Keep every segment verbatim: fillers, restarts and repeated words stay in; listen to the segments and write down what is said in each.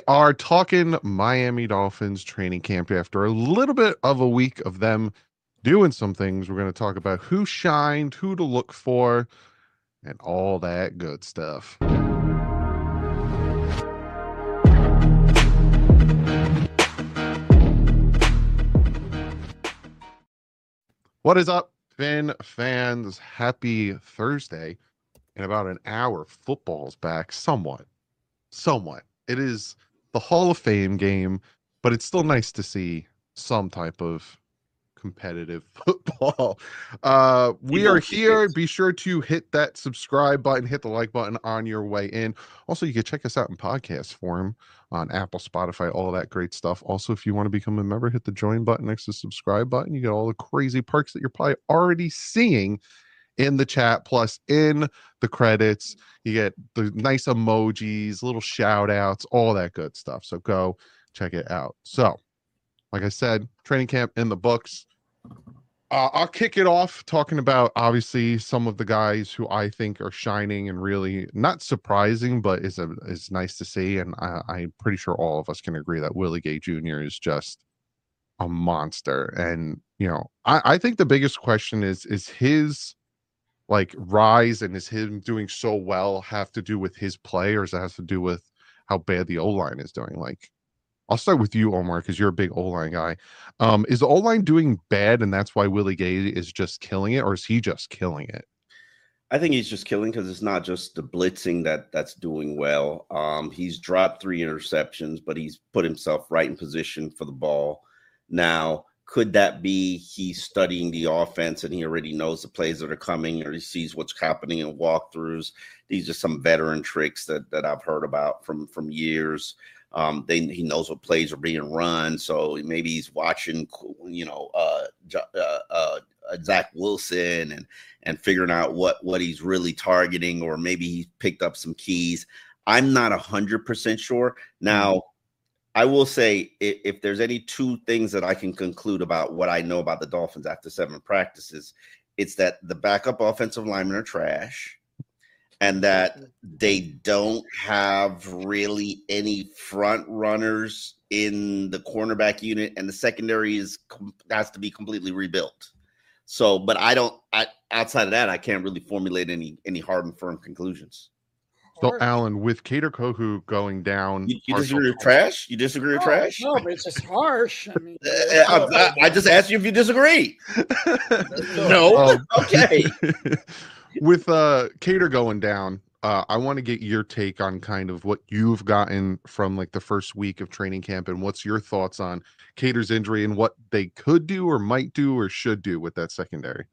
are talking Miami Dolphins training camp after a little bit of a week of them doing some things. We're going to talk about who shined, who to look for, and all that good stuff. What is up, Finn fans? Happy Thursday. In about an hour, football's back somewhat. Somewhat. It is the Hall of Fame game, but it's still nice to see some type of competitive football. Uh, we are here. Be sure to hit that subscribe button, hit the like button on your way in. Also, you can check us out in podcast form on Apple, Spotify, all that great stuff. Also, if you want to become a member, hit the join button next to the subscribe button. You get all the crazy perks that you're probably already seeing in the chat, plus in the credits. You get the nice emojis, little shout outs, all that good stuff. So go check it out. So, like I said, training camp in the books. Uh, I'll kick it off talking about obviously some of the guys who I think are shining and really not surprising, but is a, is nice to see. And I, I'm pretty sure all of us can agree that Willie Gay Junior is just a monster. And you know, I, I think the biggest question is is his like rise and is him doing so well have to do with his play, or does it have to do with how bad the O-line is doing? Like, I'll start with you, Omar, because you're a big O-line guy. Um, is the O-line doing bad and that's why Willie Gay is just killing it, or is he just killing it? I think he's just killing because it's not just the blitzing that that's doing well. Um, he's dropped three interceptions, but he's put himself right in position for the ball. Now, could that be he's studying the offense and he already knows the plays that are coming, or he sees what's happening in walkthroughs? These are some veteran tricks that that I've heard about from, from years. Um, they, he knows what plays are being run, so maybe he's watching, you know, uh, uh, uh, Zach Wilson and and figuring out what what he's really targeting, or maybe he picked up some keys. I'm not a hundred percent sure. Now, I will say if, if there's any two things that I can conclude about what I know about the Dolphins after seven practices, it's that the backup offensive linemen are trash, and that they don't have really any front runners in the cornerback unit, and the secondary is has to be completely rebuilt. So, but I don't. I, outside of that, I can't really formulate any any hard and firm conclusions. So, Alan, with Kader Kohou going down, you, you disagree with trash? You disagree with no, trash? No, but it's just harsh. I mean, I, I, I just asked you if you disagree. No, um, okay. With uh, Kader going down, uh, I want to get your take on kind of what you've gotten from like the first week of training camp, and what's your thoughts on Kader's injury and what they could do or might do or should do with that secondary.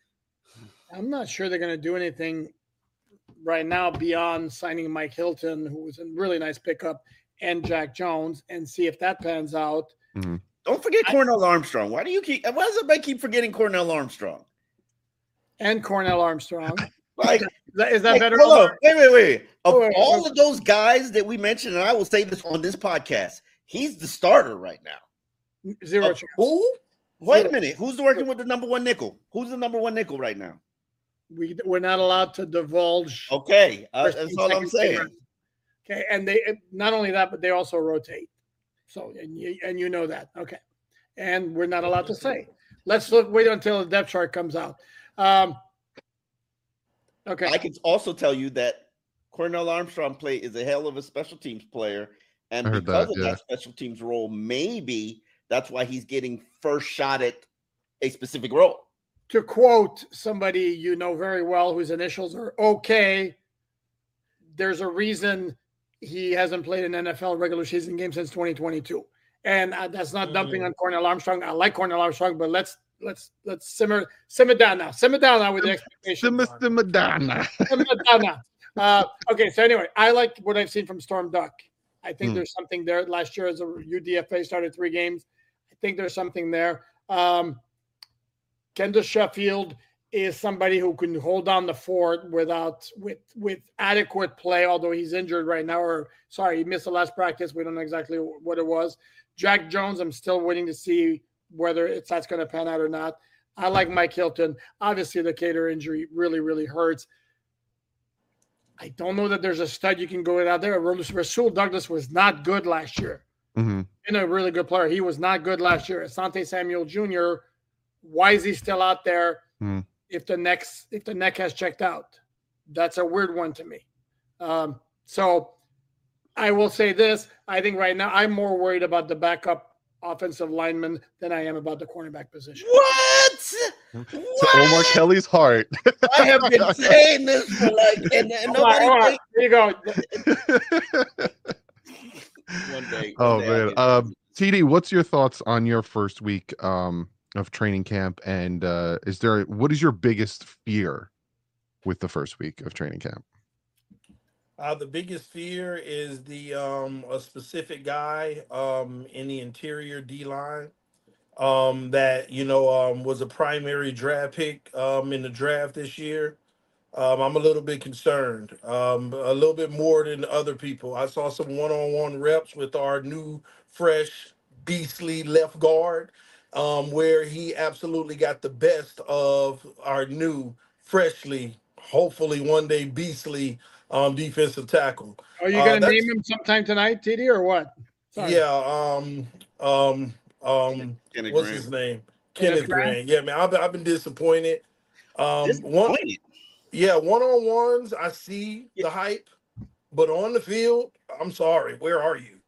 I'm not sure they're going to do anything right now beyond signing Mike Hilton, who was a really nice pickup, and Jack Jones, and see if that pans out. Mm-hmm. Don't forget I, Cornell Armstrong. Why do you keep? Why does everybody keep forgetting Cornell Armstrong? And Cornell Armstrong. Like, is that, is that like, better? Hold on. Wait, wait, wait. Of oh, wait, all wait. of those guys that we mentioned, and I will say this on this podcast, he's the starter right now. Zero uh, chance. Who? Wait a minute. Who's working with the number one nickel? Who's the number one nickel right now? We we're not allowed to divulge. Okay, uh, that's all I'm saying. Favorite. Okay, and they not only that, but they also rotate. So and you and you know that. Okay, and we're not allowed to say. Let's look. Wait until the depth chart comes out. Um, okay. I can also tell you that Cornell Armstrong play is a hell of a special teams player, and because that, of yeah. that special teams role, maybe that's why he's getting first shot at a specific role. To quote somebody you know very well, whose initials are OK, there's a reason he hasn't played an N F L regular season game since twenty twenty-two. And uh, that's not dumping on Cornell Armstrong. I like Cornell Armstrong, but let's let's let's simmer simmer down now. Simmer down now with the expectations. Simmer, simmer down now. Simmer down now. Uh, okay, so anyway, I like what I've seen from Storm Duck. I think Hmm. there's something there. Last year as a U D F A started three games. I think there's something there. Um, Kendall Sheffield is somebody who can hold down the fort without with with adequate play, although he's injured right now, or sorry, he missed the last practice. We don't know exactly what it was. Jack Jones, I'm still waiting to see whether it's that's going to pan out or not. I like Mike Hilton. Obviously, the Kader injury really, really hurts. I don't know that there's a stud you can go out there. Rasul Douglas was not good last year. Mm-hmm. And a really good player. He was not good last year. Asante Samuel Junior, why is he still out there mm. if the next if the neck has checked out? That's a weird one to me. Um, so I will say this. I think right now I'm more worried about the backup offensive lineman than I am about the cornerback position. What? To Omar Kelly's heart. I have been saying this for like, and, and nobody. All right, there you go. One day. One oh day man, um, T D, what's your thoughts on your first week um, of training camp? And uh, is there what is your biggest fear with the first week of training camp? Uh, the biggest fear is the um, a specific guy um, in the interior D line um, that you know um, was a primary draft pick um, in the draft this year. Um, I'm a little bit concerned, um, a little bit more than other people. I saw some one-on-one reps with our new, fresh, beastly left guard, um, where he absolutely got the best of our new, freshly, hopefully one day beastly um, defensive tackle. Are you going to uh, name him sometime tonight, T D, or what? Sorry. Yeah. Um. Um. Um. Kenneth what's Grant. his name? Kenneth, Kenneth Grant. Grant. Yeah, man. I've been, I've been disappointed. Um. Disappointed. One, yeah. One-on-ones, I see yeah. the hype, but on the field, I'm sorry. Where are you? He's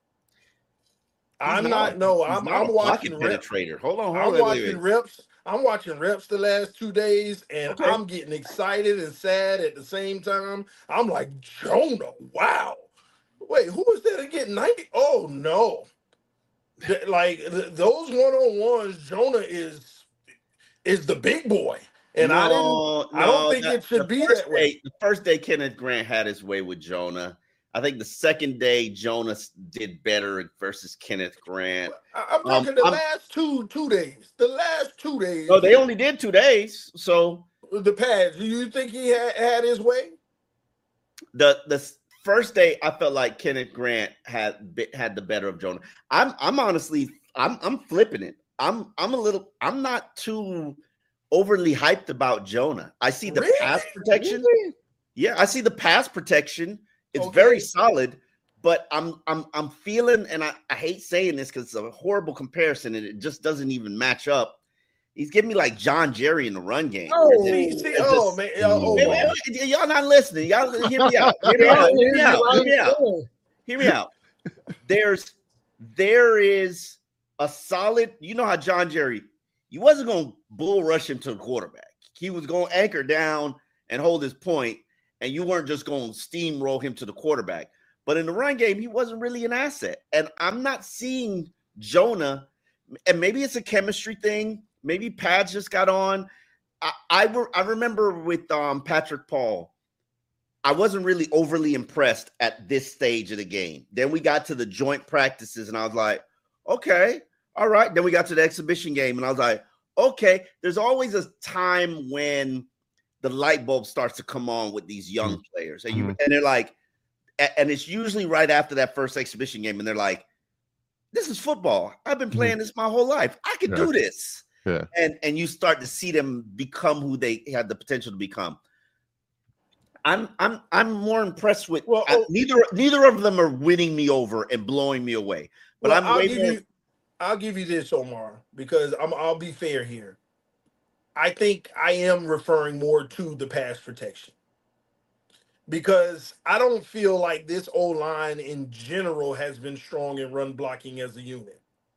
I'm not. not no. I'm. Not I'm watching reps. Hold on. Hold I'm on, watching wait, wait. reps. I'm watching reps the last two days, and okay. I'm getting excited and sad at the same time. I'm like, Jonah, wow. Wait, who was that again? ninety? Oh, no. The, like, the, those one-on-ones, Jonah is is the big boy. And no, I didn't. No, I don't think that, it should be that way. Day, the first day Kenneth Grant had his way with Jonah. I think the second day Jonas did better versus Kenneth Grant. I'm talking um, the I'm, last two two days. The last two days. Oh, they only did two days. So the pads. Do you think he had, had his way? The the first day, I felt like Kenneth Grant had had the better of Jonah. I'm I'm honestly I'm I'm flipping it. I'm I'm a little I'm not too overly hyped about Jonah. I see the really? pass protection. Really? Yeah, I see the pass protection. It's okay. very solid, but I'm I'm I'm feeling, and I, I hate saying this because it's a horrible comparison, and it just doesn't even match up. He's giving me like John Jerry in the run game. Oh, see, see, oh just, man, oh, man, man, y'all not listening. Y'all hear me out. Hear me out. Hear me out. Hear me out. Hear me out. There's there is a solid. You know how John Jerry, you wasn't gonna bull rush him to the quarterback. He was gonna anchor down and hold his point. And you weren't just going to steamroll him to the quarterback. But in the run game, he wasn't really an asset. And I'm not seeing Jonah, and maybe it's a chemistry thing. Maybe pads just got on. I, I, re- I remember with um, Patrick Paul, I wasn't really overly impressed at this stage of the game. Then we got to the joint practices, and I was like, okay, all right. Then we got to the exhibition game, and I was like, okay. There's always a time when the light bulb starts to come on with these young mm-hmm. players. And, you, and they're like, and it's usually right after that first exhibition game. And they're like, this is football. I've been playing mm-hmm. this my whole life. I can yeah. do this. Yeah. And, and you start to see them become who they had the potential to become. I'm, I'm, I'm more impressed with well, I, neither, neither of them are winning me over and blowing me away, but well, I'm I'll way give more- you, I'll give you this, Omar, because I'm, I'll be fair here. I think I am referring more to the pass protection because I don't feel like this O-line in general has been strong in run blocking as a unit.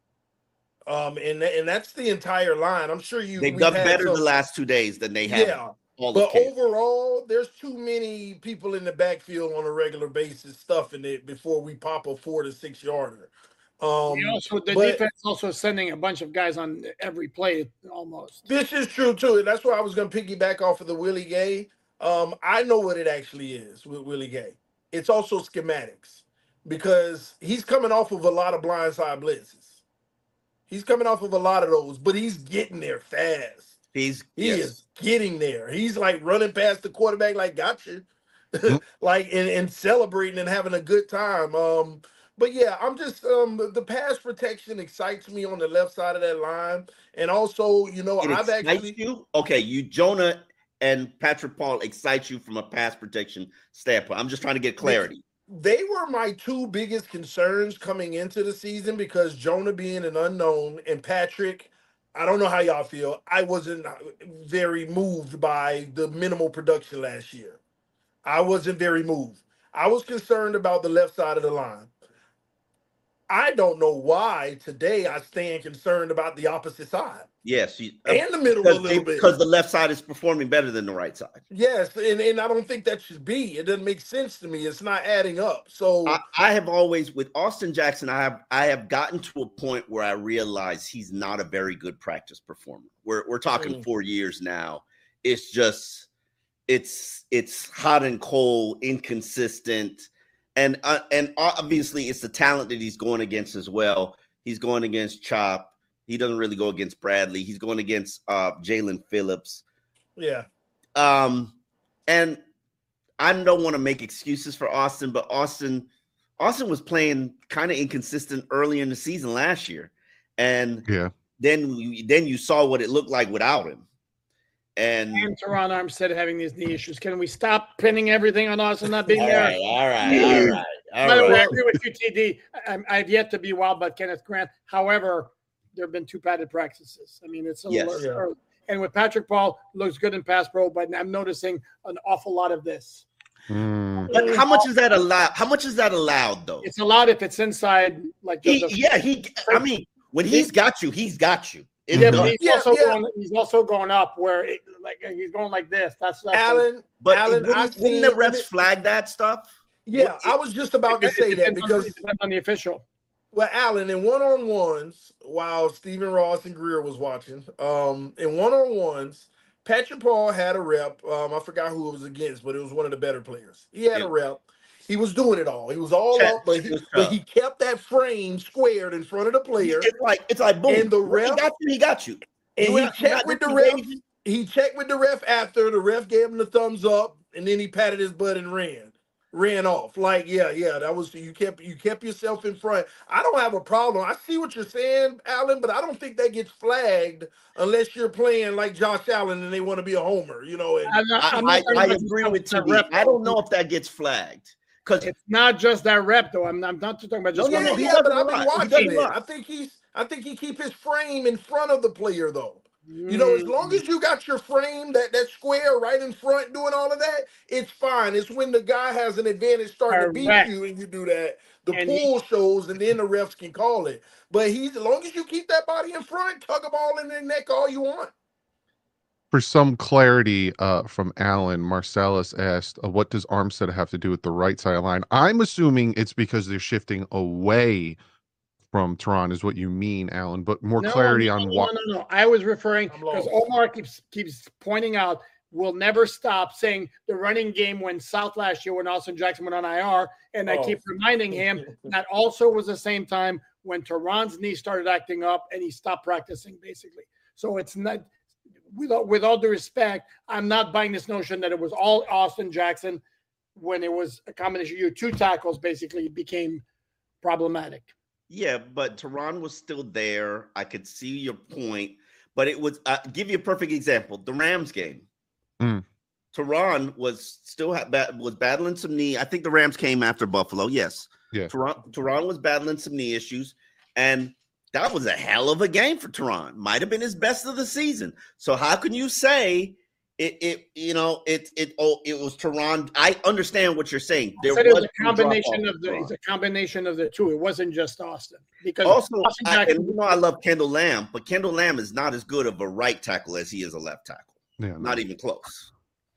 Um, and, and that's the entire line. I'm sure you they've done better some, the last two days than they have. Yeah, all but the overall, there's too many people in the backfield on a regular basis stuffing it before we pop a four to six yarder. Um, you know, so the but, defense also sending a bunch of guys on every play almost. This is true too, and that's why I was going to piggyback off of the Willie Gay. Um, I know what it actually is with Willie Gay. It's also schematics because he's coming off of a lot of blindside blitzes. He's coming off of a lot of those, but he's getting there fast. He's he yes. is getting there. He's like running past the quarterback, like gotcha, mm-hmm. like and, and celebrating and having a good time. Um, But yeah, I'm just um the pass protection excites me on the left side of that line, and also you know it I've actually you okay. You Jonah and Patrick Paul excites you from a pass protection standpoint? I'm just trying to get clarity. They were my two biggest concerns coming into the season because Jonah being an unknown and Patrick, I don't know how y'all feel. I wasn't very moved by the minimal production last year. I wasn't very moved. I was concerned about the left side of the line. I don't know why today I stand concerned about the opposite side. Yes. You, and the middle a little they, bit. Because the left side is performing better than the right side. Yes, and, and I don't think that should be. It doesn't make sense to me. It's not adding up. So I, I have always, with Austin Jackson, I have I have gotten to a point where I realize he's not a very good practice performer. We're we're talking mm. four years now. It's just it's it's hot and cold, inconsistent. And uh, and obviously, it's the talent that he's going against as well. He's going against Chop. He doesn't really go against Bradley. He's going against uh, Jalen Phillips. Yeah. Um, and I don't want to make excuses for Austin, but Austin, Austin was playing kind of inconsistent early in the season last year, and yeah, then then you saw what it looked like without him. And, and Teron Armstead having these knee issues. Can we stop pinning everything on Austin not being all there? Right, all right, all right. All By the right. way, I agree with you, T D. I, I've yet to be wild about Kenneth Grant. However, there have been two padded practices. I mean, it's a yes. little early. And with Patrick Paul, looks good in pass pro, but I'm noticing an awful lot of this. Mm. But how much is that allowed? How much is that allowed, though? It's allowed if it's inside. Like he, the, yeah, he. I mean, when he's got you, he's got you. It yeah, does. but he's Yeah, also yeah. going. He's also going up where, it, like, he's going like this. That's, that's Alan. But Alan, wouldn't, I've wouldn't the seen- refs flag that stuff? Yeah, I was just about to it say that depends on- because it depends on the official. well, Alan, in one-on-ones, while Stephen Ross and Greer was watching, um, in one-on-ones, Patrick Paul had a rep. Um, I forgot who it was against, but it was one of the better players. He had Yeah. a rep. He was doing it all. He was all Check. up, but he, Good but job. he kept that frame squared in front of the player. It's like it's like boom. And the When he ref- got you. He got you. And You he have- checked not with the disengage. ref. He checked with the ref after the ref gave him the thumbs up, and then he patted his butt and ran, ran off. Like, yeah, yeah, that was you kept you kept yourself in front. I don't have a problem. I see what you're saying, Alan, but I don't think that gets flagged unless you're playing like Josh Allen and they want to be a homer, you know. And I'm not, I, I'm I, not talking I about agree the with rep. T D. I don't know if that gets flagged because It's not just that rep, though. I'm not, I'm not talking about just No, one. no, yeah, he yeah, does but it a I've been lot. He does watching it it. a lot. I think he's I think he keep his frame in front of the player though. You know, as long as you got your frame, that, that square right in front doing all of that, it's fine. It's when the guy has an advantage starting Correct. to beat you and you do that, the And pull shows and then the refs can call it. But he's as long as you keep that body in front, tug a ball in their neck all you want. For some clarity uh, from Alan, Marcellus asked, uh, what does Armstead have to do with the right side line? I'm assuming it's because they're shifting away from Teron is what you mean, Alan, but more No, clarity no, on no, what. No, no, no. I was referring I'm because lost. Omar keeps keeps pointing out we'll never stop saying the running game went south last year when Austin Jackson went on I R, and I Oh. keep reminding him that also was the same time when Teron's knee started acting up and he stopped practicing basically. So it's not with all, with all due respect, I'm not buying this notion that it was all Austin Jackson when it was a combination. You two tackles basically became problematic. Yeah, but Teron was still there. I could see your point, but it was. Uh, give you a perfect example: the Rams game. Mm. Teron was still ha- ba- was battling some knee. I think the Rams came after Buffalo. Yes. Yeah. Teron, Teron was battling some knee issues, and that was a hell of a game for Teron. Might have been his best of the season. So how can you say it? It you know it it oh it was Teron. I understand what you're saying. I There said it was was a combination drop-off of the Teron. it's a combination of the two. It wasn't just Austin because Also, Austin I, Jackson, and you know I love Kendall Lamb, but Kendall Lamb is not as good of a right tackle as he is a left tackle. Yeah, no. Not even close.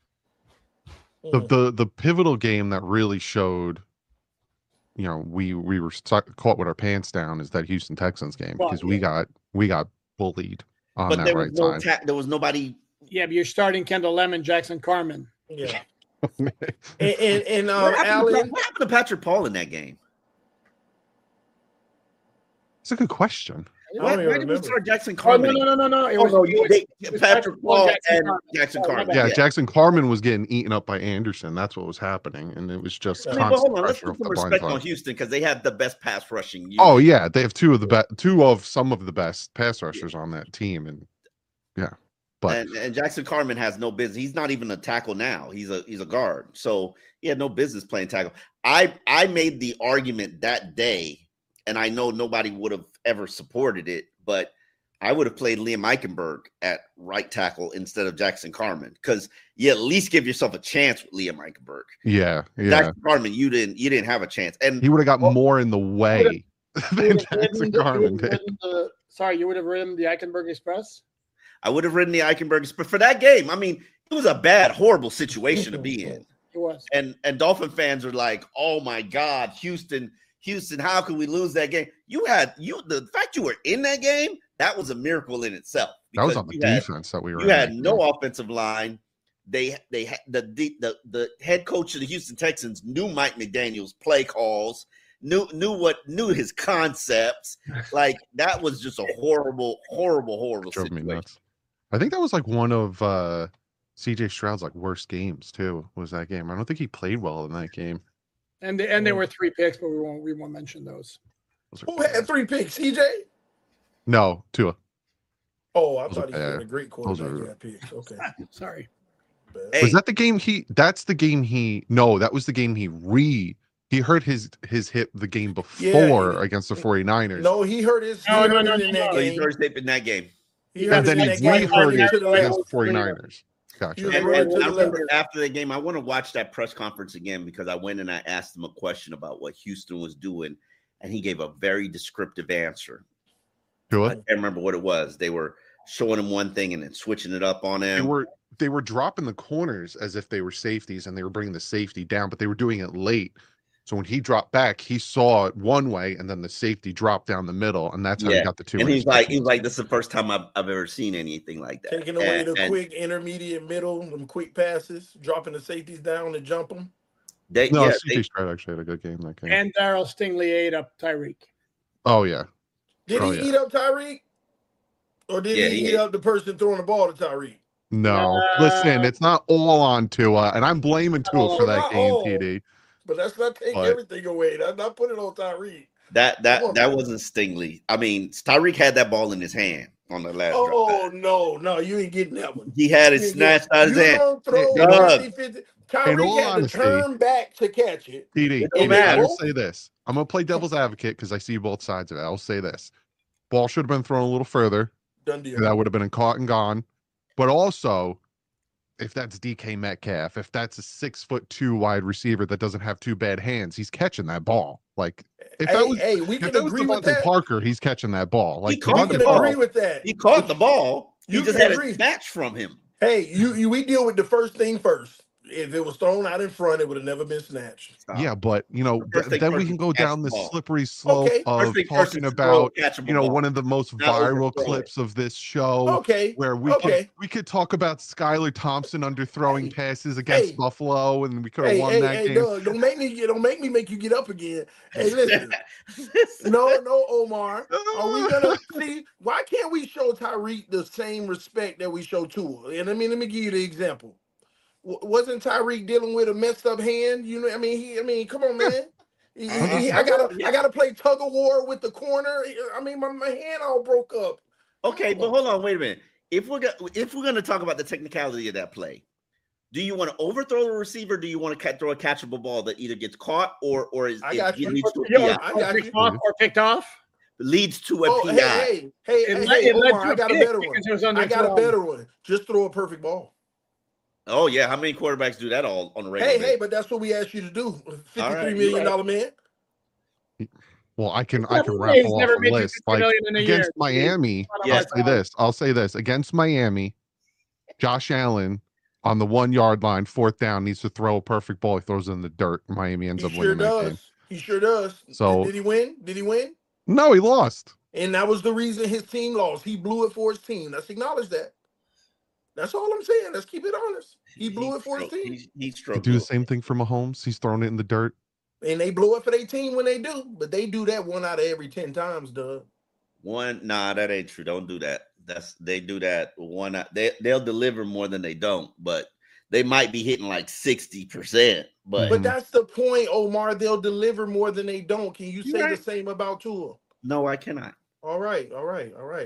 the, the the pivotal game that really showed, you know, we we were stuck, caught with our pants down is that Houston Texans game Well, because we yeah. got we got bullied on But that there right was no side. ta- there was nobody. yeah, but you're starting Kendall Lemon, Jackson Carmen. Yeah. and and, and um, What happened, to, Alan, what happened to Patrick Paul in that game? It's a good question. I Why, don't even why did we remember. start Jackson Oh Carmen? no, no, no, no, no! It Oh, was, no, it was, they- it was Patrick Paul Jackson and Carmen. Jackson Oh, my Carmen. bad. Yeah, Yeah. Jackson Carmen was getting eaten up by Anderson. That's what was happening, and it was just I I mean, but constant hold on, let's pressure put off some the blind respect on side. Houston because they have the best pass rushing unit. Oh yeah, they have two of the best, two of some of the best pass rushers on that team, and But and, and Jackson Carman has no business. He's not even a tackle now. He's a he's a guard. So he had no business playing tackle. I I made the argument that day, and I know nobody would have ever supported it, but I would have played Liam Eichenberg at right tackle instead of Jackson Carman, because you at least give yourself a chance with Liam Eichenberg. yeah, yeah. Jackson Carman, you didn't you didn't have a chance. And He would have got Well, more in the way than would've Jackson ridden the- you Carman would've did. ridden the- sorry, you would have ridden the Eichenberg Express. I would have ridden the Eichenberg, but for that game, I mean, it was a bad, horrible situation to be in. It was. And and Dolphin fans are like, "Oh my God, Houston, Houston, how could we lose that game?" You had you the fact you were in that game, that was a miracle in itself. That was because on the you had- defense that we were. You in had that no game. offensive line. They they had the, the the the head coach of the Houston Texans knew Mike McDaniel's play calls, knew knew what knew his concepts. Like that was just a horrible, horrible, horrible Drove me situation. nuts. I think that was like one of uh, C J Stroud's like worst games too. Was that game? I don't think he played well in that game. And they, and there were three picks, but we won't we won't mention those. Those are Who had bad. three picks? C J? No, Tua. Oh, I Those are thought he was bad. a great Those quarterback. are- Got picks. Okay. Sorry. Bad. Hey, Was that the game he? That's the game he. No, that was the game he re. He hurt his his hip the game before he- against the 49ers. No, he hurt his. No, he no, hurt no, it no, in that no. so he's game. already tape in that game. He hurt And it then in he that game. re-hurt it He hurt it against the against the 49ers. He Gotcha. was And, right and to I the remember left. after the game, I want to watch that press conference again because I went and I asked him a question about what Houston was doing, and he gave a very descriptive answer. I Tua. can't remember what it was. They were showing him one thing and then switching it up on They him. were they were dropping the corners as if they were safeties, and they were bringing the safety down, but they were doing it late. So when he dropped back, he saw it one way, and then the safety dropped down the middle, and that's how Yeah. he got the two. And he's like, he's interceptions. like, this is the first time I've, I've ever seen anything like that. Taking away And- the and quick, intermediate, middle, them quick passes, dropping the safeties down to jump them. They, no, yeah, C J they- Stroud actually had a good game that game. And Daryl Stingley ate up Tyreek. oh yeah, Did Oh, he yeah. eat up Tyreek? Or did Yeah, he, he eat ate- up the person throwing the ball to Tyreek? no. Uh, Listen, it's not all on Tua, and I'm blaming Tua for Oh, that not game, all. T D. But that's not take But- everything away. That's not put it on Tyreek. that that Come on, that man. wasn't Stingley. I mean, Tyreek had that ball in his hand on the last drop. Oh, no, no, you ain't getting that one. He had it You ain't snatched getting- out of his you hand. don't throw Doug. fifty, fifty. In Tyreek all had honesty- to turn back to catch it. T D, It don't T D, I matter. will say this. I'm gonna play devil's advocate because I see both sides of it. I'll say this: ball should have been thrown a little further. Done deal. That would have been caught and gone. But also, if that's D K Metcalf, if that's a six foot two wide receiver that doesn't have two bad hands, he's catching that ball. Like if hey, that was hey, we if can that was agree with Devontae that. Parker, he's catching that ball. Like He caught We Devontae can the ball. agree with that. He caught the ball. He You just can had agree. it snatched from him. Hey, you, you we deal with the first thing first. If it was thrown out in front, it would have never been snatched. Stop. Yeah, but you know, The first th- thing then we first can is go catch down the the ball. slippery slope Okay. First of thing first talking is to throw about a catchable you know ball. one of the most Not viral overthrow it. clips of this show. Okay. Where we Okay. could we could talk about Skylar Thompson underthrowing Hey, passes against hey. Buffalo, and we could have Hey, won hey, that hey, game. Doug, don't make me don't make me make you get up again. Hey, listen. No, no, Omar. Are we gonna see? Why can't we show Tyreek the same respect that we show Tua? And I mean, let me give you the example. W- wasn't Tyreek dealing with a messed up hand? You know, I mean, he, I mean, come on, man. He- he- he- I gotta, I gotta play tug of war with the corner. I mean, my, my hand all broke up. Okay, but hold on, wait a minute. If we're go- if we're going to talk about the technicality of that play, do you want to overthrow the receiver? Do you want to throw a catchable ball that either gets caught or or is I it, got it you. leads to a Yo, P I? I or got picked you. off or picked off. Leads to a Oh, P I. hey, hey, hey, It hey, led- hey, it led Omar, to I a got a pick better one. because it was I got a underthrown. better one. Just throw a perfect ball. Oh yeah, how many quarterbacks do that all on a regular? Hey, basis? hey, but that's what we asked you to do. All Fifty-three right, million you're dollar man. Well, I can I Yeah, can but raffle he's off never a made you list. fifty Like million in a against year. Miami, Yeah. I'll say this. I'll say this. Against Miami, Josh Allen on the one yard line, fourth down, needs to throw a perfect ball. He throws it in the dirt. Miami ends He up sure winning that game. does. He sure does. So- did, did he win? Did he win? No, he lost. And that was the reason his team lost. He blew it for his team. Let's acknowledge that. That's all I'm saying. Let's keep it honest. He blew it for his struggled- team. He, he He struggled. do the same thing for Mahomes. He's throwing it in the dirt. And they blow it for their team when they do. But they do that one out of every ten times, Doug. One, nah, that ain't true. Don't do that. That's they do that one. out- They they'll deliver more than they don't, but they might be hitting like sixty percent. But But that's the point, Omar. They'll deliver more than they don't. Can you You say right. the same about Tua? no, I cannot. All right, all right, all right.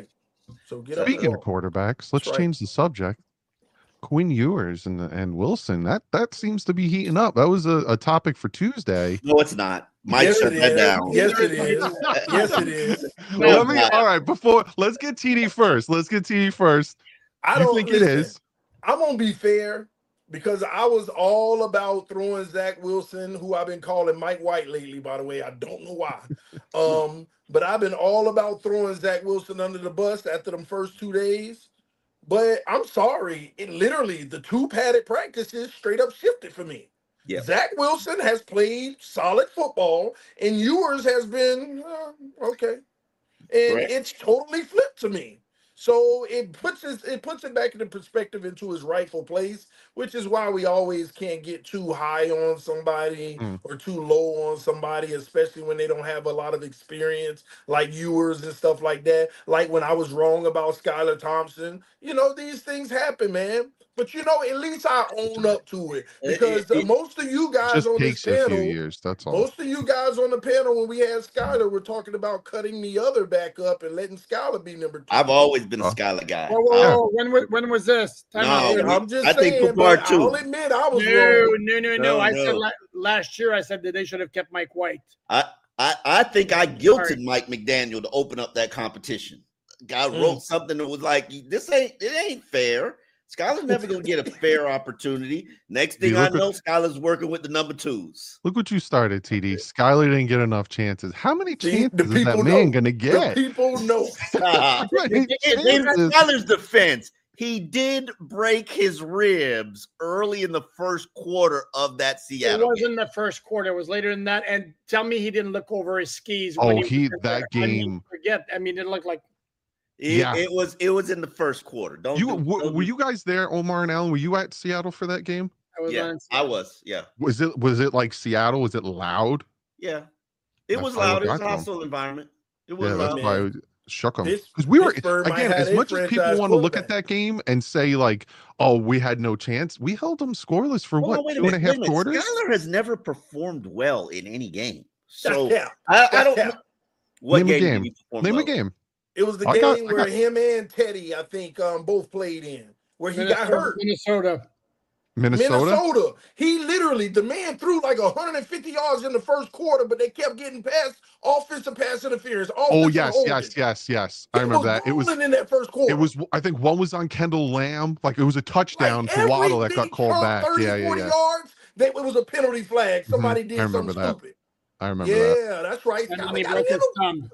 So get up Speaking and of walk. quarterbacks, let's right. change the subject. Quinn Ewers and and Wilson, that that seems to be heating up. That was a, a topic for Tuesday. No, it's not. Mike, Yes, shut it that is. down. Yes, it is. Yes, it is. No, Let it's me. not. All right, before let's get T D first. Let's get T D first. I You don't think listen, it is? I'm gonna be fair because I was all about throwing Zach Wilson, who I've been calling Mike White lately, by the way. I don't know why. Um, but I've been all about throwing Zach Wilson under the bus after them first two days. But I'm sorry, it literally the two padded practices straight up shifted for me. Yep. Zach Wilson has played solid football, and Ewers has been uh, okay, and Correct. it's totally flipped to me. So it puts his, it puts it back into perspective into his rightful place, which is why we always can't get too high on somebody Mm. or too low on somebody, especially when they don't have a lot of experience like Ewers and stuff like that. Like when I was wrong about Skylar Thompson, you know, these things happen, man. But you know, at least I own up to it because It- it- most of you It guys just on this takes a few panel, years. That's all. most of you guys on the panel when we had Skylar were talking about cutting the other back up and letting Skylar be number two. I've always been a Oh. Skylar guy. Whoa, whoa, Yeah. whoa. When, was- when was this? Time No, out. we- I'm just I think saying, for part but two. I'll admit I was No, wrong. no, no, no. No, I said no. la- last year I said that they should have kept Mike White. I, I, I think I guilted Sorry. Mike McDaniel to open up that competition. Guy Mm. wrote something that was like, "This ain't it ain't fair. Skylar's never gonna get a fair opportunity." Next thing You I look at- know, Skylar's working with the number twos. Look what you started, T D. Skylar didn't get enough chances. How many See, chances the is that people man know. gonna The get? people know. Stop. How many In, in chances? Skylar's defense, he did break his ribs early in the first quarter of that It Seattle. wasn't the first quarter. It was later than that. And tell me he didn't look over his skis. Oh, when he, was he- there. that I mean, game- forget. I mean, it looked like It, Yeah. it was it was in the first quarter. Don't You do- w- don't were do- you guys there, Omar and Alan? Were you at Seattle for that game? I was Yeah, on. I was. Yeah, Was it was it like Seattle? Was it loud? yeah. It That's was probably loud. what It was I a thought. hostile environment. It was Yeah, that's loud. why man. it shook them. This- Because we were Pittsburgh might again, have as their much as people franchise want to look at quarterback. that game and say like, "Oh, we had no chance," we held them scoreless for Hold what on, wait a two and a minute, half wait a minute. quarters. Skylar has never performed well in any game. So That's cap. I, I That's don't. cap. What Name a game, game. did he perform Name well? a game. It was the I got- game I where got- him and Teddy, I think, um, both played in, where he Minnesota, got hurt. Minnesota. Minnesota. Minnesota. He literally, the man threw like one hundred fifty yards in the first quarter, but they kept getting past offensive pass interference. Oh offensive yes, holding. yes, yes, yes. I He remember was that. It was balling in that first quarter. it was I think one was on Kendall Lamb. Like it was a touchdown like to Waddle that every got big called chunk, back. thirty, Yeah, yeah, forty yeah. yards, they, it was a penalty flag. Somebody did I remember something that. stupid. I remember that. Yeah, that's right. And then Skylar he got broke him. his thumb.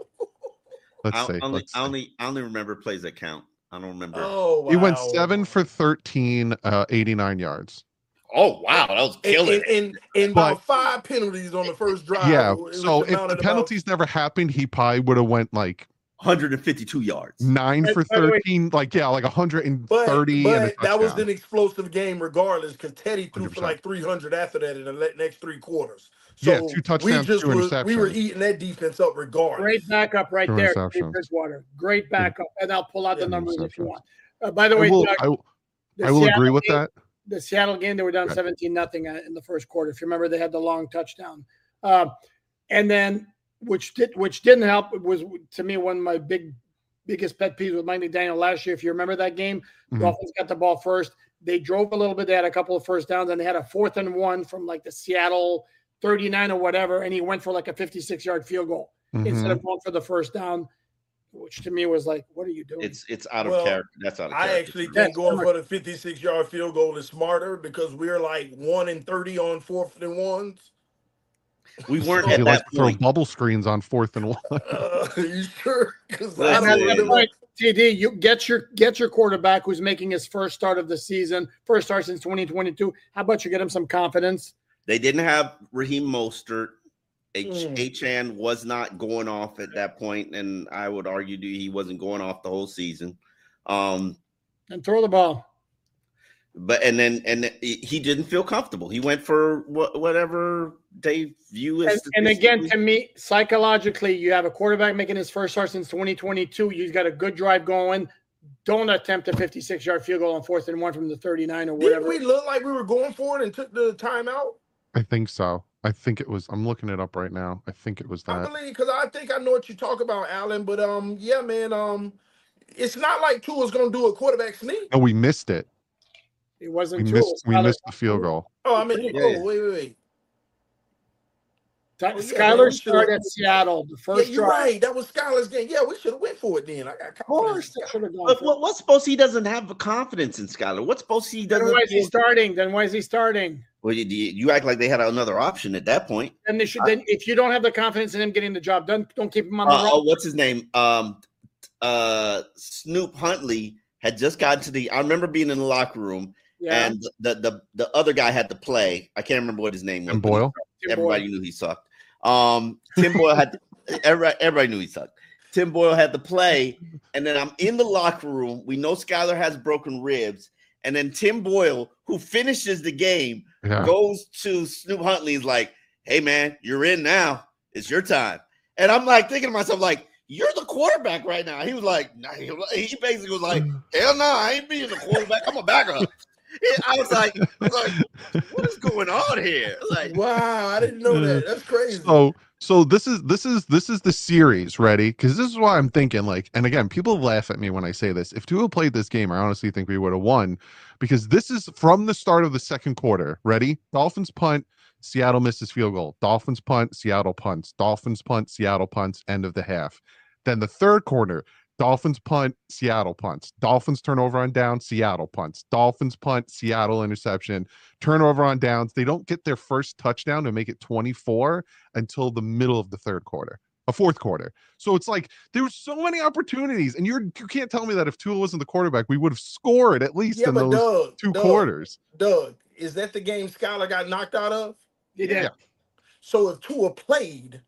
Let's I see. only, Let's I see. only, I only remember plays that count. I don't remember. Oh, wow. He went seven for thirteen, uh, eighty-nine yards. Oh wow, that was and, killer. and, and, and But- about five penalties on the first drive. Yeah. It was So if amounted the about- penalties never happened, he probably would have went like one hundred fifty-two yards. nine By- for by the way- thirteen. Like yeah, like one hundred But, thirty and a but that was touchdown. an explosive game regardless because Teddy threw one hundred for percent. like three hundred after that in the le- next three quarters. So Yeah, two touchdowns, we just two was, we were interceptions. eating that defense up regardless. Great backup right Two there, interceptions. Steve Bridgewater. Great backup, and I'll pull out the Yeah. numbers if you Interceptions. want. Uh, by the I way, will, Doug, I, will- the I will Seattle agree with game- that. The Seattle game, they were down Okay. seventeen nothing in the first quarter. If you remember, they had the long touchdown, uh, and then which did which didn't help was to me one of my big biggest pet peeves with Mike McDaniel last year. If you remember that game, Mhm. Dolphins got the ball first. They drove a little bit. They had a couple of first downs, and they had a fourth and one from like the Seattle thirty-nine or whatever, and he went for like a fifty-six yard field goal instead Mhm. of going for the first down, which to me was like, what are you doing? It's it's out of Well, character. That's out of I character. actually Yeah, think going sure. for the fifty-six yard field goal is smarter because we're like one and thirty on fourth and ones. we weren't He at likes that to throw point. bubble screens on fourth and one. Uh, you sure? Because I Listen, And at don't that Yeah. really point, T D, you get your get your quarterback who's making his first start of the season, first start since twenty twenty-two. How about you get him some confidence? They didn't have Raheem Mostert. H Mm. Achan was not going off at that point, and I would argue that he wasn't going off the whole season. Um, And throw the ball. but and then and then he he didn't feel comfortable. He went for what, whatever they view as. And, and again, statistically- to me, psychologically, you have a quarterback making his first start since twenty twenty-two. You've got a good drive going. Don't attempt a fifty-six yard field goal on fourth and one from the thirty-nine or Didn't whatever. we look like we were going for it and took the timeout? I think so. I think it was. I'm looking it up right now. I think it was I that. believe because I think I know what you talk about, Alan. But um, yeah, man. Um, it's not like Tua's going to do a quarterback sneak. No, we missed it. It wasn't We Tua. missed. We missed the field goal. Oh, I mean, Yeah, oh, yeah. wait, wait, wait. Ty- Oh, yeah, Skyler we started should've- at Seattle. The Yeah, first you're drive. right. That was Skyler's game. Yeah, we should have went for it then. I got Of course, confidence. they should have gone. But for what, what's supposed he doesn't have confidence in Skyler? What's supposed he it. Then doesn't? why is he feel- starting? Then why is he starting? Well, you, you act like they had another option at that point. Then they should. Then if you don't have the confidence in him getting the job done, don't keep him on the Uh, road. oh, what's his name? Um, uh, Snoop Huntley had just gotten to the. I remember being in the locker room, Yeah, and the the the other guy had to play. I can't remember what his name was. And but he- Boyle. Tim everybody Boyle. knew he sucked. Um, Tim Boyle had to, everybody, everybody knew he sucked. Tim Boyle had to play, and then I'm in the locker room. We know Skyler has broken ribs, and then Tim Boyle, who finishes the game, Yeah. goes to Snoop Huntley. Is like, "Hey man, you're in now. It's your time." And I'm like thinking to myself, like, "You're the quarterback right now." He was like, nah, he he basically was like, "Hell no, I ain't being the quarterback. I'm a backup." I was like, I was like, "What is going on here?" Like, Wow, I didn't know that. That's crazy. So so this is this is this is the series, ready? Because this is why I'm thinking, like, and again, people laugh at me when I say this. If Tua played this game, I honestly think we would have won, because this is from the start of the second quarter. Ready? Dolphins punt, Seattle misses field goal. Dolphins punt, Seattle punts. Dolphins punt, Seattle punts. End of the half. Then the third quarter, Dolphins punt, Seattle punts. Dolphins turnover on downs, Seattle punts. Dolphins punt, Seattle interception. Turnover on downs. They don't get their first touchdown to make it twenty-four until the middle of the third quarter, a fourth quarter. So it's like there were so many opportunities, and you're you can't tell me that if Tua wasn't the quarterback, we would have scored at least Yeah, in but those Doug, two Doug, quarters. Doug, is that the game Skyler got knocked out of? He did. Yeah. So if Tua played,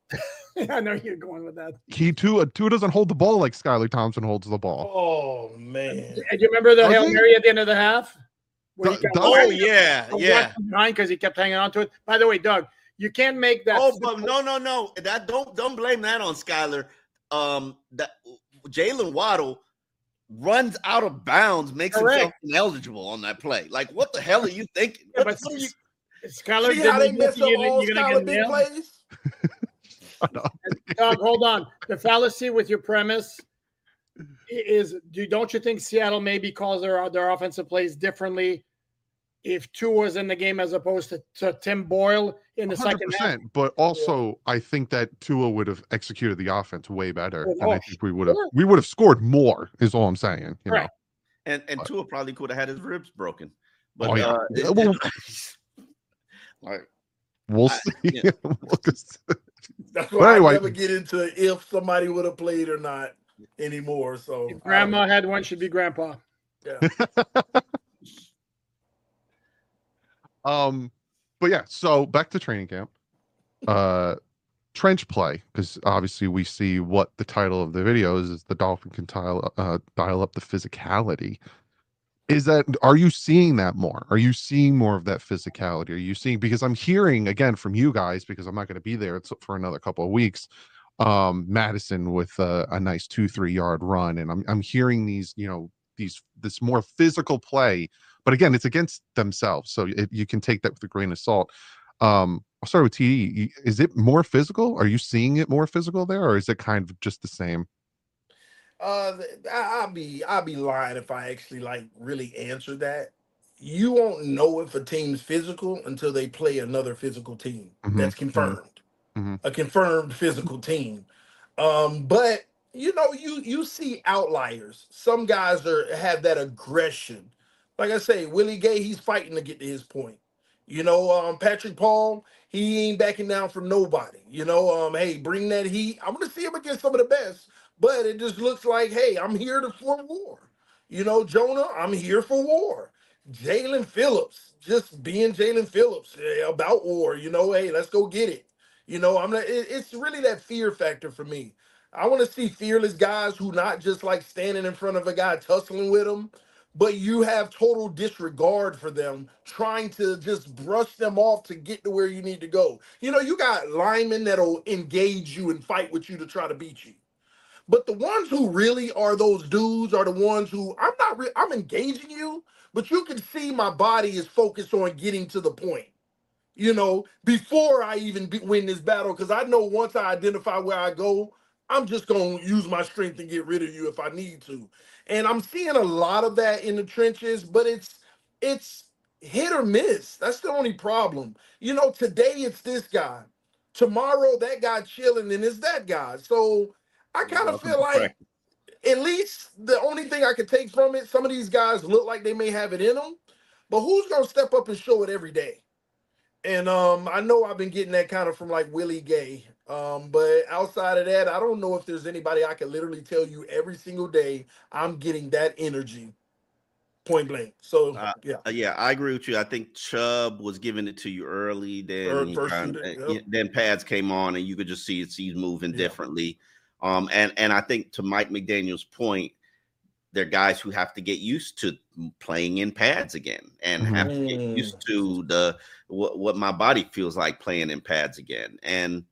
I know you're going with that. He Tua Tua doesn't hold the ball like Skylar Thompson holds the ball. oh man, And you remember the Does Hail he? Mary at the end of the half? Where he Doug- got Doug- oh whacked- yeah, yeah. whacked from behind because he kept hanging on to it. By the way, Doug, you can't make that. Oh, but no, no, no. That don't don't blame that on Skyler. Um, that Jalen Waddle runs out of bounds, makes Correct. himself ineligible on that play. Like, what the hell are you thinking? Yeah, What- but what are you- Skyler see how they didn't mess you, up you're all gonna Skyler get big nailed. plays? Doug, hold on. The fallacy with your premise is: do don't you think Seattle maybe calls their their offensive plays differently if Tua was in the game as opposed to, to Tim Boyle in the one hundred second half? percent. But also, I think that Tua would have executed the offense way better, Oh, and I oh, think we would have sure. we would have scored more. Is all I'm saying. You know? Right. and and But- Tua probably could have had his ribs broken. But Oh, yeah. uh, Yeah, well- like, We'll I- see. yeah. We'll just- That's But why anyway- I never get into if somebody would have played or not anymore. So If grandma had one, she'd be grandpa. yeah. Um, but yeah, so back to training camp. Uh trench play, because obviously we see what the title of the video is, is the Dolphin can dial, uh, dial up the physicality. Is that, are you seeing that more? Are you seeing more of that physicality? Are you seeing, because I'm hearing again from you guys, because I'm not going to be there it's for another couple of weeks, um, Madison with a, a nice two, three yard run. And I'm, I'm hearing these, you know, these, this more physical play, but again, it's against themselves. So it, you can take that with a grain of salt. Um, I'll start with T D. Is it more physical? Are you seeing it more physical there, or is it kind of just the same? Uh, I- I'll be I'll be lying if I actually like really answer that. You won't know if a team's physical until they play another physical team Mhm, that's confirmed, mhm. a confirmed physical team. Um, but you know, you you see outliers. Some guys are have that aggression. Like I say, Willie Gay, he's fighting to get to his point. You know, um, Patrick Paul, he ain't backing down from nobody. You know, um, hey, bring that heat. I'm gonna see him against some of the best. But it just looks like, hey, I'm here to for war. You know, Jonah, I'm here for war. Jalen Phillips, just being Jalen Phillips eh, about war. You know, hey, let's go get it. You know, I'm not. It, it's really that fear factor for me. I want to see fearless guys who not just like standing in front of a guy tussling with him, but you have total disregard for them, trying to just brush them off to get to where you need to go. You know, you got linemen that'll engage you and fight with you to try to beat you. But the ones who really are those dudes are the ones who I'm not. Re- I'm engaging you, but you can see my body is focused on getting to the point. You know, before I even be, win this battle, because I know once I identify where I go, I'm just going to use my strength and get rid of you if I need to. And I'm seeing a lot of that in the trenches, but it's it's hit or miss. That's the only problem. You know, today it's this guy. Tomorrow that guy chilling and it's that guy. So I kind of feel like at least the only thing I could take from it, some of these guys look like they may have it in them, but who's going to step up and show it every day? And um, I know I've been getting that kind of from like Willie Gay. Um, but outside of that, I don't know if there's anybody I can literally tell you every single day I'm getting that energy point blank. So, uh, yeah. Yeah, I agree with you. I think Chubb was giving it to you early. Then, first kind of, yep. then pads came on and you could just see it's he's moving Yeah. differently. Um, and, and I think to Mike McDaniel's point, they're guys who have to get used to playing in pads again and Mhm. have to get used to the what, what my body feels like playing in pads again. And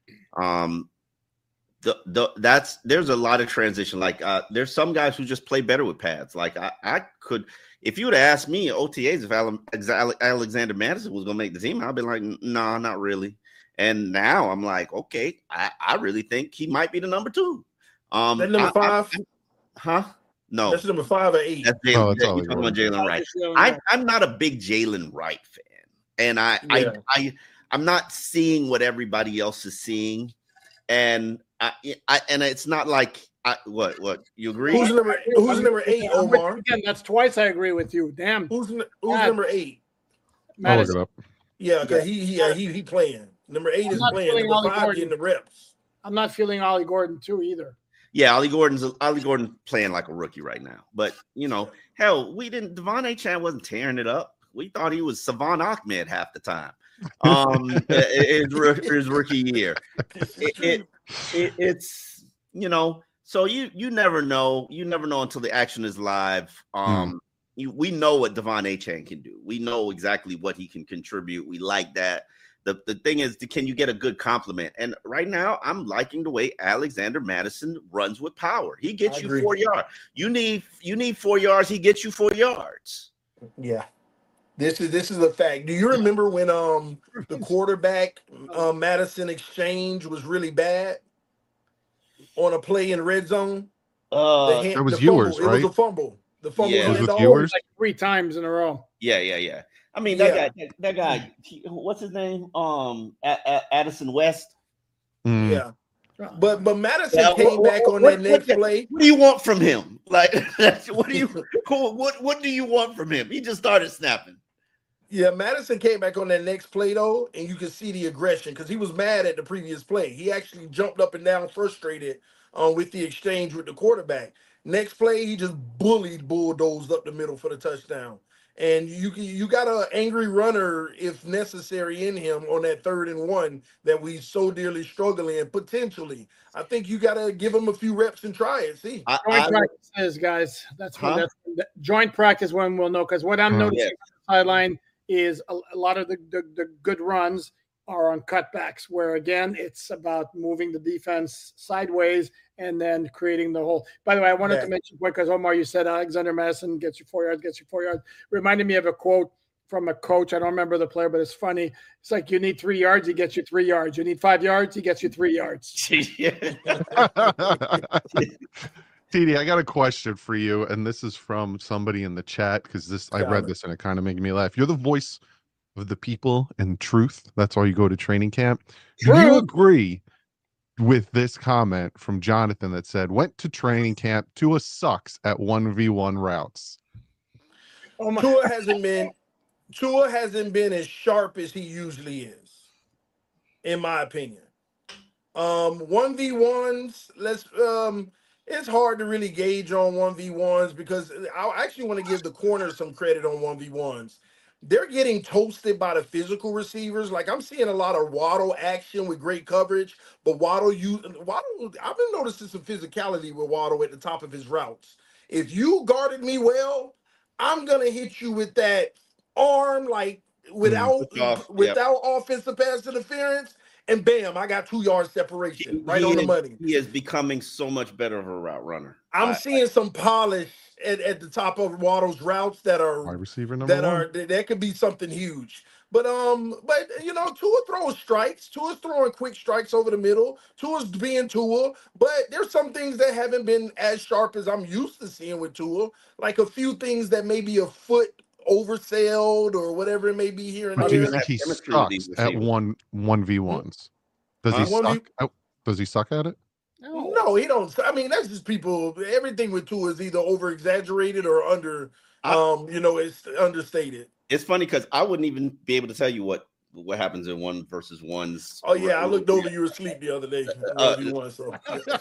um, the the that's there's a lot of transition. Like uh, there's some guys who just play better with pads. Like I, I could, if you would have asked me O T As if Ale- Alexander Madison was going to make the team, I'd be like, no, nah, not really. And now I'm like, okay, I, I really think he might be the number two. Um, That number I- I- five? huh? No, That's number five or eight. that's Jalen. Oh, that's You're Ollie talking about Jalen Wright. Jalen I, Wright. I'm not a big Jalen Wright fan, and I, Yeah. I, I, I'm not seeing what everybody else is seeing, and I, I and it's not like I, what, what you agree? Who's number Who's number eight, I'm with you Omar? Again, that's twice I agree with you. Damn. Who's n- Who's Matt. number eight? I'll look Madison. it up. Yeah, because he he, yeah, he he playing. Number eight I'm is not playing. feeling Number Ollie five Gordon. getting the reps. I'm not feeling Ollie Gordon too either. Yeah, Ollie Gordon's Ollie Gordon playing like a rookie right now. But you know, hell, we didn't. Devon Achane wasn't tearing it up. We thought he was Savon Ahmed half the time. Um, his, his rookie year. It, it, it, it's you know, so you you never know. You never know until the action is live. Um, mm. you, we know what Devon Achane can do. We know exactly what he can contribute. We like that. The, the thing is, can you get a good compliment? And right now, I'm liking the way Alexander Madison runs with power. He gets I you agree. four yards. You need you need four yards. He gets you four yards. Yeah, this is this is a fact. Do you remember when um the quarterback um, Madison exchange was really bad on a play in red zone? Uh, hand, that was the fumble, yours, it right? was a fumble. The fumble Yeah. It was handoff. with yours? Like three times in a row. Yeah, yeah, yeah. I mean, that Yeah. guy, that, that guy, he- what's his name? Um, A- A- Addison West. Mm. Yeah, but but Madison Yeah, came what- back what- on what- that next what- play. What do you want from him? Like, what do you what what do you want from him? He just started snapping. Yeah, Madison came back on that next play though, and you could see the aggression because he was mad at the previous play. He actually jumped up and down, frustrated um, with the exchange with the quarterback. Next play, he just bullied, bulldozed up the middle for the touchdown. And you can- you got an angry runner, if necessary, in him on that third and one that we so dearly struggle in. Potentially, I think you got to give him a few reps and try it. See, I, Joint I, practice is, guys. That's when Huh? that's that joint practice when we'll know. Because what I'm Huh. noticing on the sideline is a, a lot of the, the the good runs are on cutbacks, where again it's about moving the defense sideways and then creating the hole. By the way, I wanted Yeah. to mention quick because Omar, you said Alexander Madison gets you four yards, gets you four yards. Reminded me of a quote from a coach. I don't remember the player, but it's funny. It's like, you need three yards, he gets you three yards. You need five yards, he gets you three yards. yeah. T D, I got a question for you, and this is from somebody in the chat because this I Got read it. this and it kind of made me laugh. You're the voice of the people and truth. That's why you go to training camp. Do you Truth. agree with this comment from Jonathan that said, "Went to training camp, Tua sucks at one v one routes"? Oh my! Tua hasn't been Tua hasn't been as sharp as he usually is, in my opinion. Um, one v ones, let's um, it's hard to really gauge on one v ones because I actually want to give the corners some credit on one v ones. They're getting toasted by the physical receivers. Like, I'm seeing a lot of Waddle action with great coverage, but Waddle, you Waddle, I've been noticing some physicality with Waddle at the top of his routes. If you guarded me well, I'm gonna hit you with that arm, like without Switch off, yep. without offensive pass interference, and bam, I got two yards separation right on the is, money. He is becoming so much better of a route runner. I'm I- seeing some polish at, at the top of Waddle's routes that are Wide receiver number that one. are that, that could be something huge. But um, but you know, Tua throws strikes. Tua's throwing quick strikes over the middle. Tua's being Tua, but there's some things that haven't been as sharp as I'm used to seeing with Tua. Like a few things that may be a foot oversailed or whatever it may be here and But do you there. think he chemistry with these sucks at receivers. one one v ones? Does he Huh? One v- suck? At, does he suck at it? No. No, he don't. I mean, that's just people. Everything with Tua is either over exaggerated or under. I- Um, you know, it's understated. It's funny because I wouldn't even be able to tell you what what happens in one versus ones. Oh yeah, I looked over. You were asleep the other day. Uh, one v one, so.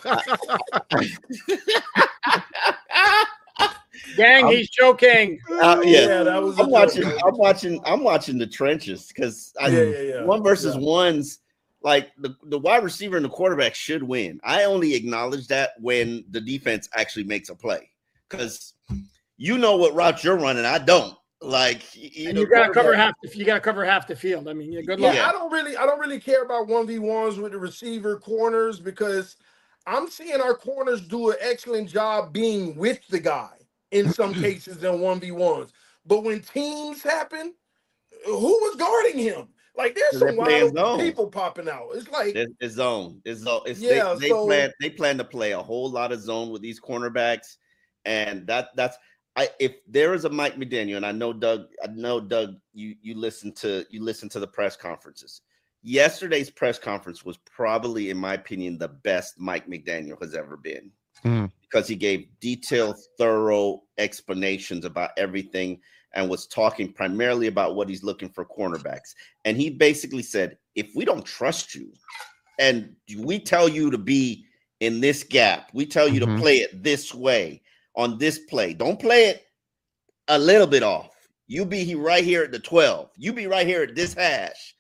Gang, I'm- he's joking. Uh, yeah. Yeah, that was. a I'm watching. joke. I'm watching. I'm watching the trenches because Yeah, yeah, yeah. one versus Yeah. ones. Like the, the wide receiver and the quarterback should win. I only acknowledge that when the defense actually makes a play because you know what route you're running. I don't. Like you, And know, you gotta cover quarterback- half. You gotta cover half the field. I mean, yeah, good Yeah, luck. Yeah. I don't really, I don't really care about one v ones with the receiver corners because I'm seeing our corners do an excellent job being with the guy in some cases in one v ones. But when teams happen, who was guarding him? Like there's They're some playing wild zone. people popping out. It's like It's, it's zone. It's zone. It's, Yeah, they, they so- plan. They plan to play a whole lot of zone with these cornerbacks, and that that's. I if there is a Mike McDaniel, and I know Doug. I know Doug. You you listen to you listen to the press conferences. Yesterday's press conference was probably, in my opinion, the best Mike McDaniel has ever been Hmm. because he gave detailed, thorough explanations about everything and was talking primarily about what he's looking for cornerbacks. And he basically said, if we don't trust you and we tell you to be in this gap, we tell you Mhm. to play it this way on this play, don't play it a little bit off. You be right here at the twelve. You be right here at this hash.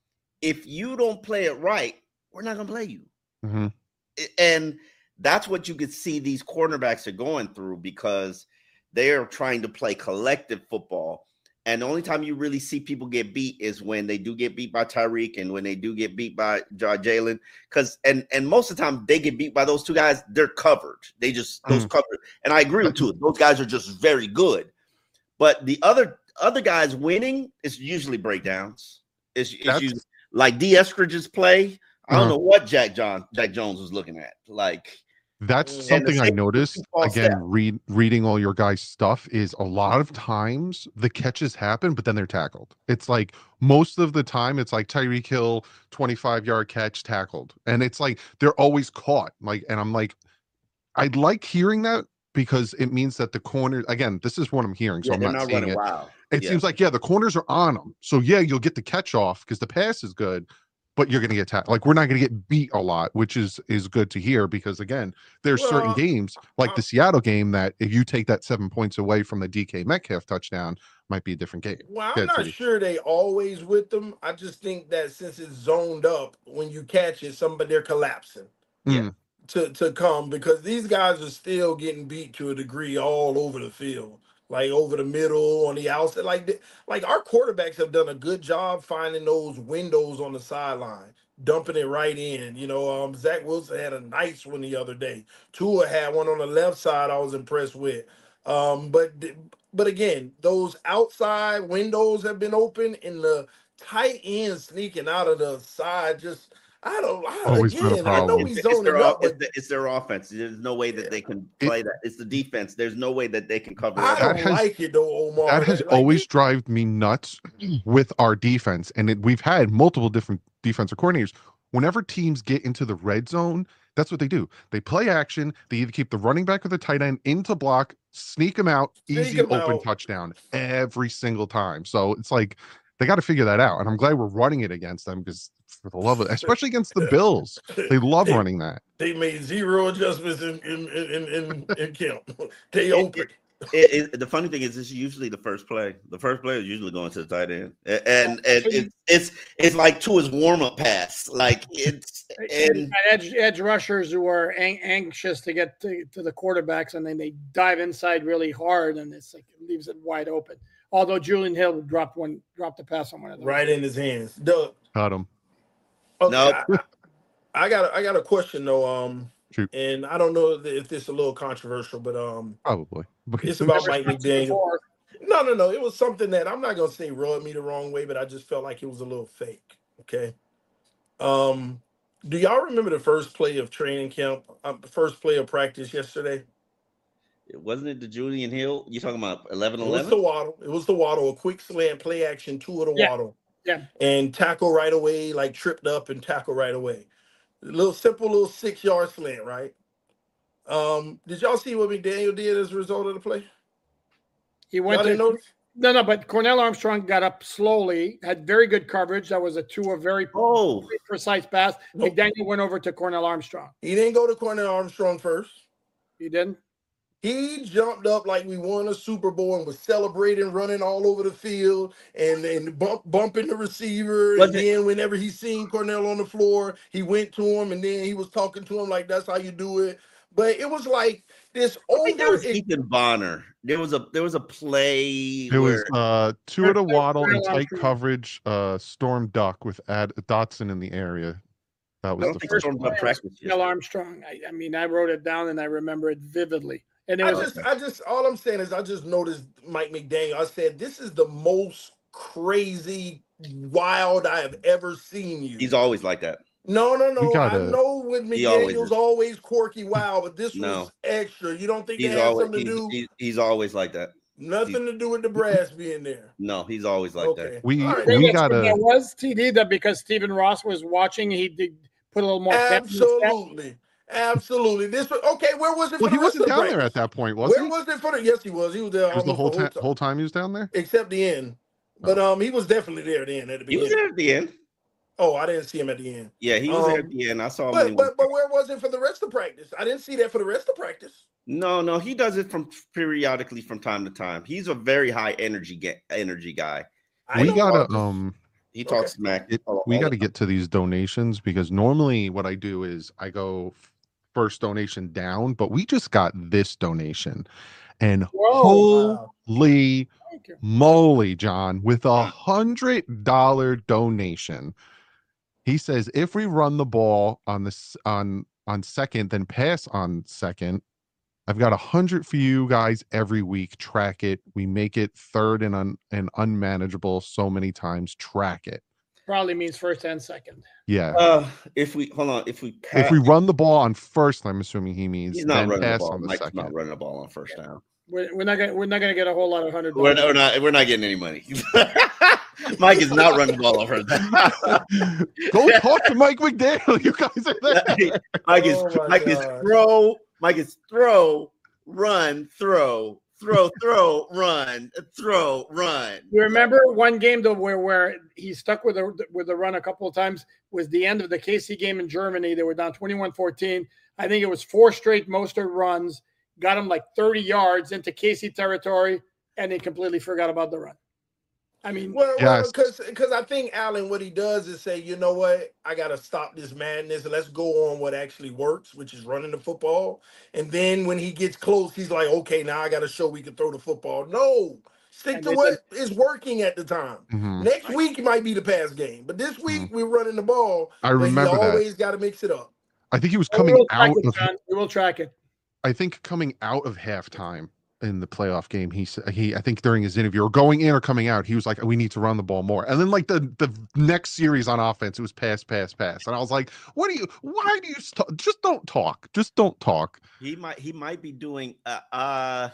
If you don't play it right, we're not going to play you. Mhm. And that's what you could see these cornerbacks are going through because they are trying to play collective football. And the only time you really see people get beat is when they do get beat by Tyreek and when they do get beat by Jalen. Because and and most of the time they get beat by those two guys, they're covered. They just those Mm. covered. And I agree with you. Those guys are just very good. But the other other guys winning is usually breakdowns. It's, it's That's- usually like D. Eskridge's play. I don't Uh-huh. know what Jack John Jack Jones was looking at. Like That's And the something I same noticed football again. staff. Read reading all your guys' stuff is a lot of times the catches happen, but then they're tackled. It's like most of the time, it's like Tyreek Hill, twenty-five yard catch tackled, and it's like they're always caught. Like, and I'm like, I like hearing that because it means that the corner again. This is what I'm hearing, so yeah, I'm they're not not seeing running it. wild. It Yeah. seems like yeah, the corners are on them. So yeah, you'll get the catch off because the pass is good, but you're gonna get ta- like we're not gonna get beat a lot, which is is good to hear because again, there's certain Well, games like uh, the Seattle game that if you take that seven points away from the D K Metcalf touchdown, might be a different game. Well, I'm Kansas not City. sure they always with them. I just think that since it's zoned up, when you catch it, somebody they're collapsing Yeah. Mm, to to come because these guys are still getting beat to a degree all over the field, like over the middle, on the outside. Like th- like our quarterbacks have done a good job finding those windows on the sideline, dumping it right in. You know, um, Zach Wilson had a nice one the other day. Tua had one on the left side. I was impressed with. Um, but th- but again, those outside windows have been open, and the tight end sneaking out of the side just. I don't. I, Always been a again, I know problem. we It's, it's, zoning their, up, it's, but the, it's their offense. There's no way that Yeah. they can It- play that. It's the defense. There's no way that they can cover I that. That don't has- like it though, Omar. that has Like, always it- driven me nuts with our defense, and it, we've had multiple different defensive coordinators. Whenever teams get into the red zone, that's what they do. They play action. They either keep the running back or the tight end into block, sneak them out, Sneak easy 'em open out. touchdown every single time. So it's like they got to figure that out, and I'm glad we're running it against them because for the love of, especially against the Bills, they love They- running that. They made zero adjustments in in in in, in camp. They It- open. It, it, the funny thing is, it's usually the first play. The first play is usually going to the tight end, A- and and it's it's it's like to his warm up pass. Like it's And and edge, edge rushers who are ang- anxious to get to, to the quarterbacks, and then they dive inside really hard, and it's like it leaves it wide open. Although Julian Hill dropped one, dropped the pass on one of those. Right in his hands. Doug. Cut them. Okay, No. I, I got a, I got a question though. Um, Shoot. and I don't know if this is a little controversial, but um, Probably. it's about Mike Never McDaniel. before. No, no, no. It was something that I'm not gonna say rubbed me the wrong way, but I just felt like it was a little fake. Okay. Um, do y'all remember the first play of training camp? Um, the first play of practice yesterday? It wasn't it the Julian Hill? You talking about eleven It was the eleven? Waddle. It was the Waddle. A quick slant, play action, two of the Yeah. Waddle, Yeah. and tackle right away, like tripped up and tackle right away. A little simple, little six yard slant, right? Um, did y'all see what McDaniel did as a result of the play? He went Y'all to didn't notice? no, no, but Cornell Armstrong got up slowly, had very good coverage. That was a two a very Oh, precise pass. No. McDaniel went over to Cornell Armstrong. He didn't go to Cornell Armstrong first. He didn't. He jumped up like we won a Super Bowl and was celebrating, running all over the field and, and bump, bumping the receiver. Was and it- then whenever he seen Cornell on the floor, he went to him and then he was talking to him like, that's how you do it. But it was like this I think that over. was Ethan Bonner. There was a there was a play It was where uh two at a waddle and Cornell tight Armstrong. coverage, uh storm duck with Ad Dotson in the area. That I was don't the think first Storm one. Duck practice. Cornell Armstrong. I, I mean, I wrote it down and I remember it vividly. And it I was just, I just, all I'm saying is I just noticed Mike McDaniel. I said, this is the most crazy, wild I have ever seen you. He's always like that. No, no, no. gotta- I know with He always McDaniel's is. always quirky, wild, but this No. was extra. You don't think He's it had always something to he's, do? he's, he's always like that. Nothing to do with the brass being there. No, he's always like Okay. that. We- All right. we That's what gotta- that was T D that because Stephen Ross was watching, he did put a little more pep in his step. Absolutely. Absolutely. This was okay. Where was it for Well, the he rest wasn't of the down there practice? at that point, was Where he? was it for the? Yes, he was. He was there It was almost the whole the whole time, time, whole time he was down there. except the end. But um, he was definitely there then at the He was beginning. there at the end. Oh, I didn't see him at the end. Yeah, he was there Um, at the end. I saw him. when he But was- but but where was it for the rest of practice? I didn't see that for the rest of practice. No, no, he does it from periodically from time to time. He's a very high energy ga- energy guy. I We don't gotta know. um He talks Okay. smack. it, all- we all got the to get to these donations because normally what I do is I go f- first donation down, but we just got this donation, and Whoa. Wow. holy Thank you. moly, John, with a hundred dollar donation, he says if we run the ball on this on on second, then pass on second. I've got a hundred for you guys every week. Track it. We make it third and un, and unmanageable so many times. Track it. Probably means first and second. Yeah. Uh, if we hold on, if we If we run the ball on first, I'm assuming he means he's not then running the pass ball. on the Mike's second. not running the ball on first down. We're, we're not gonna we're not gonna get a whole lot of hundred We're, dollars. we're not. We're not getting any money. Mike is not running the ball on first down. Go talk to Mike McDaniel. You guys are there. Mike is Oh my Mike is God. throw. Mike is throw, run, throw, throw, throw, run, throw, run. You remember one game though where where he stuck with the with the run a couple of times was the end of the K C game in Germany. They were down twenty-one fourteen. I think it was four straight Mostert runs, got him like thirty yards into K C territory, and he completely forgot about the run. I mean, Well, Yes. because because I think Allen, what he does is say, you know what, I gotta stop this madness and let's go on what actually works, which is running the football. And then when he gets close, he's like, okay, now I gotta show we can throw the football. No, stick And to they what is working at the time. Mhm. Next week might be the pass game, but this week we're running the ball. I but remember you that. always got to mix it up. I think he was we coming will track out it, of. John. We will track it. I think coming out of halftime in the playoff game, he said he. I think during his interview, or going in or coming out, he was like, "We need to run the ball more." And then like the the next series on offense, it was pass, pass, pass, and I was like, "What do you? Why do you st- just don't talk? Just don't talk." He might. He might be doing. Uh, uh,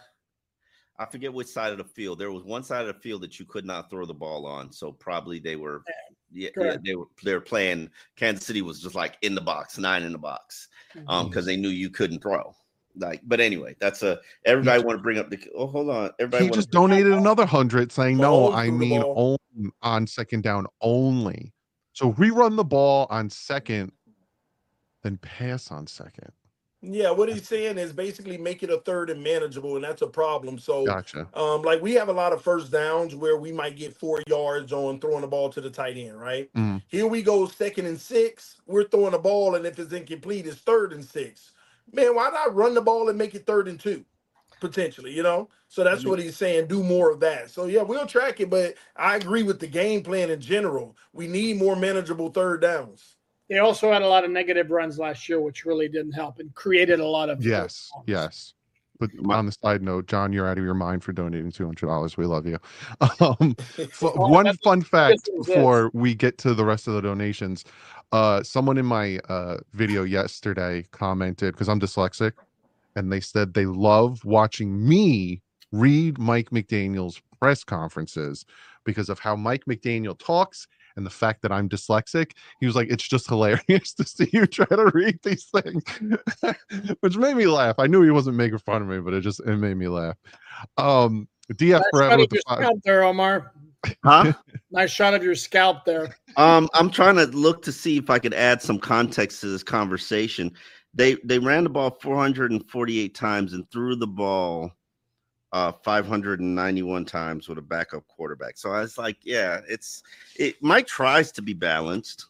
I forget which side of the field. There was one side of the field that you could not throw the ball on, so probably they were. Yeah, yeah, Correct. they were. They were playing. Kansas City was just like in the box, nine in the box, um, because they knew you couldn't throw. Like, but anyway, that's a. Everybody want to bring up the. Oh, hold on. Everybody He wanna just bring- donated another hundred, saying, "No, Mahomes I threw the mean ball. only on second down only." So rerun the ball on second, then pass on second. Yeah, what he's saying is basically make it a third and manageable, and that's a problem. So Gotcha. Um, like we have a lot of first downs where we might get four yards on throwing the ball to the tight end, right? Mm. Here we go, second and six. We're throwing the ball, and if it's incomplete, it's third and six. Man, why not run the ball and make it third and two, potentially? You know, so that's what he's saying. Do more of that. So yeah, we'll track it, but I agree with the game plan in general. We need more manageable third downs. They also had a lot of negative runs last year, which really didn't help and created a lot of Yes. Yes. But on the side note, John, you're out of your mind for donating two hundred dollars. We love you. Um, f- Oh, one that's- fun fact this is before we get to the rest of the donations. Uh, someone in my uh, video yesterday commented, because I'm dyslexic, and they said they love watching me read Mike McDaniel's press conferences because of how Mike McDaniel talks and the fact that I'm dyslexic. He was like, it's just hilarious to see you try to read these things, which made me laugh. I knew he wasn't making fun of me, but it just it made me laugh. Um, D F Nice forever shot with of the your five. scalp there, Omar. Huh? Nice shot of your scalp there. Um, I'm trying to look to see if I could add some context to this conversation. They they ran the ball four hundred forty-eight times and threw the ball uh five hundred ninety-one times with a backup quarterback. So I was like, yeah, it's it Mike tries to be balanced.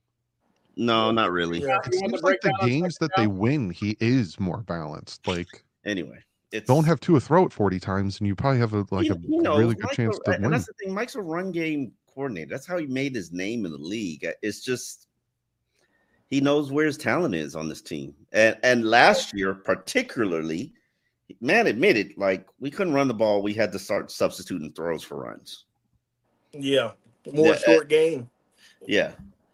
No, not really. Yeah, It you want to seems like break the down on games that second they down? win, he is more balanced. Like, Anyway, it's don't have Tua throw it forty times, and you probably have a like he, a he knows. really good Mike's chance a, to and win. that's the thing. Mike's a run game coordinator. That's how he made his name in the league. It's just he knows where his talent is on this team. And and last year, particularly, man, admit it, like we couldn't run the ball. We had to start substituting throws for runs. Yeah, more Yeah, short game. Yeah,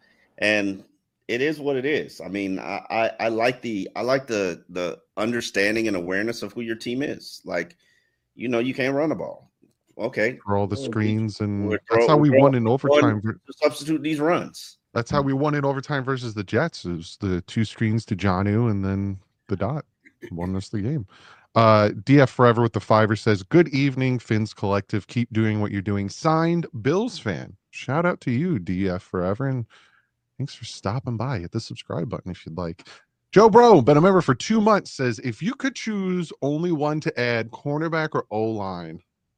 and it is what it is. I mean, I, I I like the I like the the understanding and awareness of who your team is. Like, you know, you can't run the ball. Okay, For all the we- screens, and we're that's throw- how we we're won in throwing- overtime. ver- to substitute these runs. That's how we won in overtime versus the Jets. It was the two screens to Jonnu and then the dot won us the game. Uh, D F Forever with the fiver says, "Good evening, Fins Collective. Keep doing what you're doing." Signed, Bills fan. Shout out to you, D F Forever, and thanks for stopping by. Hit the subscribe button if you'd like. Joe Bro, been a member for two months, says, "If you could choose only one to add, cornerback or O line."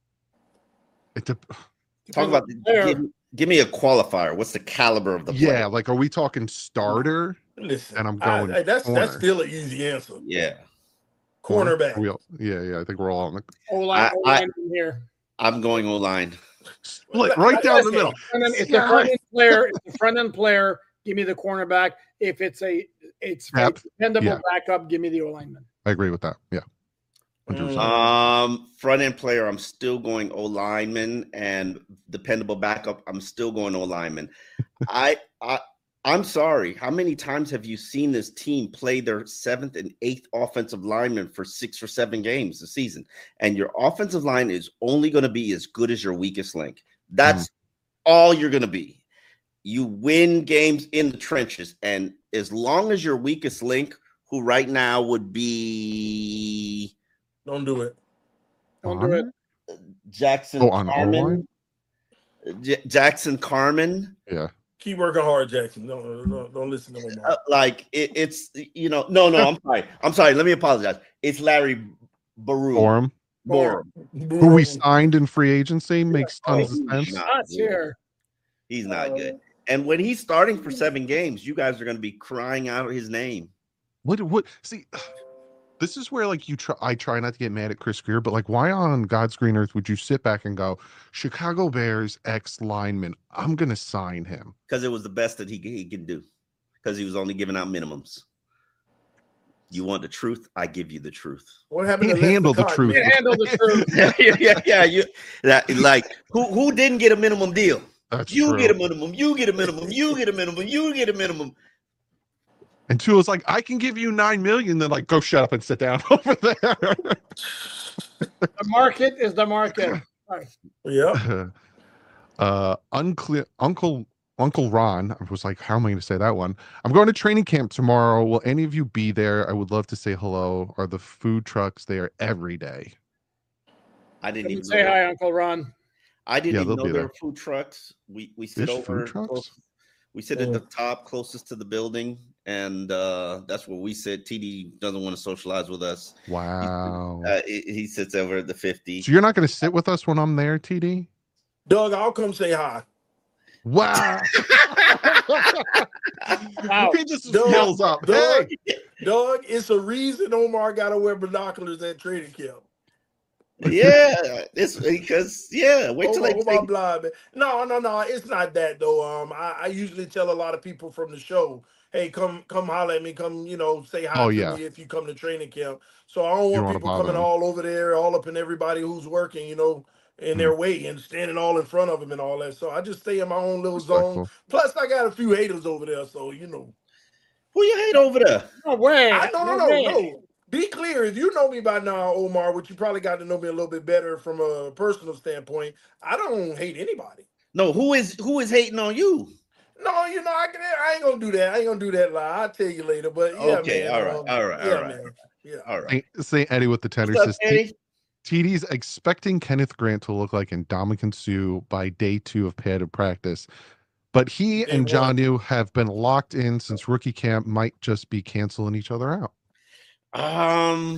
It dep- Talk about the, There. give, give me a qualifier. What's the caliber of the player? yeah, like, are we talking starter? Listen, And I'm I- going I- that's that's corner. still an easy answer. Yeah, Cornerback. We all, yeah, yeah. I think we're all on the O line, I- O I- line in here. I'm going O line. split right down the middle. And then if the front end player, if the front end player, give me the cornerback. If it's a it's a Depth, dependable yeah. backup, give me the O lineman. I agree with that. Yeah. one hundred percent. Mm. Um, front end player, I'm still going O lineman, and dependable backup, I'm still going O lineman. I, I, I'm sorry. How many times have you seen this team play their seventh and eighth offensive lineman for six or seven games this season? And your offensive line is only going to be as good as your weakest link. That's all you're going to be. You win games in the trenches, and as long as your weakest link, who right now would be Don't do it. Don't do it. Jackson Oh, on Carmen. J- Jackson Carmen. Yeah. Keep working hard, Jackson. Don't don't, don't listen to him. Uh, like it, it's you know, no, no, I'm sorry. I'm sorry. Let me apologize. It's Larry Baru. Forum, Borum. who we signed in free agency, makes tons of he's sense. not Shots good. here. He's not good. And when he's starting for seven games, you guys are going to be crying out his name. What? What? See, this is where like you try. I try not to get mad at Chris Greer, but like, why on God's green earth would you sit back and go, Chicago Bears ex lineman? I'm gonna sign him. Because it was the best that he, he can do. Because he was only giving out minimums. You want the truth? I give you the truth. What happened Can't to Lester handle the Cotton? truth. Can't handle the truth. yeah, yeah, yeah, yeah. You that like who who didn't get a minimum deal? That's You true. get a minimum. You get a minimum. You get a minimum. You get a minimum. And two is like, I can give you nine million. Then like, go shut up and sit down over there. The market is the market. Yeah. uh, unclear. Uncle Uncle Ron. I was like, how am I going to say that one? I'm going to training camp tomorrow. Will any of you be there? I would love to say hello. Are the food trucks there every day? I didn't Let me even say know. hi, Uncle Ron. I didn't Yeah, even they'll know be there there. were food trucks. We we sit There's over food trucks? close- we sit at the top closest to the building, and uh, that's where we sit. T D doesn't want to socialize with us. Wow. Uh, he, he sits over at the fifty. So you're not going to sit with us when I'm there, T D? Doug, I'll come say hi. Wow. Wow. He just Doug, yells up. Doug, Hey. Doug, it's a reason Omar got to wear binoculars at training camp. Yeah, it's because yeah. Wait till Omar, they Omar take, blind, man. No, no, no. It's not that though. Um, I, I usually tell a lot of people from the show, hey, come come holler at me, come, you know, say hi Oh, to yeah. me if you come to training camp. So I don't You want don't wanna people bother coming them. all over there, all up in everybody who's working, you know, in Mm. their way and standing all in front of them and all that. So I just stay in my own little zone. Respectful. Plus, I got a few haters over there, so you know. Who you hate over there? No way. I no no no no way. no. Be clear. If you know me by now, Omar, which you probably got to know me a little bit better from a personal standpoint, I don't hate anybody. No, who is who is hating on you? No, you know, I can. I ain't gonna do that. I ain't gonna do that lie. I'll tell you later. But yeah, Okay, man. all right, um, all right, yeah, all right. man. Yeah. All right. Say Eddie with the tender What's up, says T- Eddie? T D's expecting Kenneth Grant to look like Ndamukong Suh by day two of padded practice. But he Day and one. Jonnu have been locked in since rookie camp might just be canceling each other out. Um,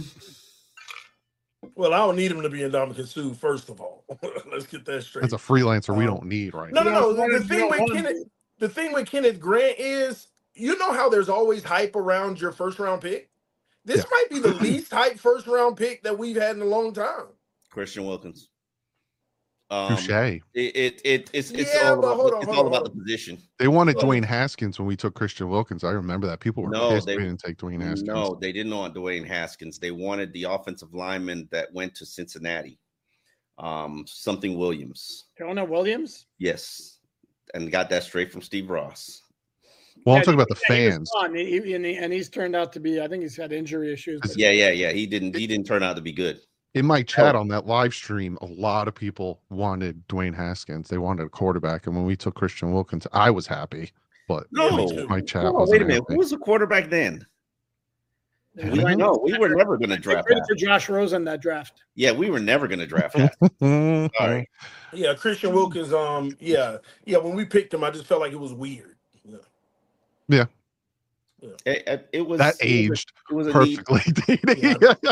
Well, I don't need him to be in Ndamukong Suh, first of all. Let's get that straight. As a freelancer, we Um, don't need right No, now. no, You no. don't The, want the him- thing you don't with want him Kenneth, to. the thing with Kenneth Grant is, you know how there's always hype around your first round pick. This Yeah. might be the least hype first round pick that we've had in a long time. Christian Wilkins. Um, Touche. it, it it it's it's Yeah, all but about hold on, it's hold all on, about hold the position. They wanted Well- Dwayne Haskins when we took Christian Wilkins. I remember that. People were No, pissed they- we didn't take Dwayne Haskins. No, they didn't want Dwayne Haskins. They wanted the offensive lineman that went to Cincinnati. Um, something Williams. Jonah Williams. Yes, and got that straight from Steve Ross. Well, I'm Yeah, talking about the yeah, he was fans. gone. He- he- and, he- and he's turned out to be. I think he's had injury issues. but- Yeah, yeah, yeah. He didn't he didn't turn out to be good. In my chat Oh. on that live stream, a lot of people wanted Dwayne Haskins. They wanted a quarterback. And when we took Christian Wilkins, I was happy. But Yeah, me No, too. my chat no, wasn't wait a minute. happy. Who was the quarterback then? Yeah. We, no, we were never going to They draft traded that. for Josh Rosen that draft. Yeah, we were never going to draft that. Sorry. Yeah, Christian Wilkins. Um, yeah, yeah. When we picked him, I just felt like it was weird. Yeah. It, it- it was That it was a- aged It was a need. perfectly. Yeah.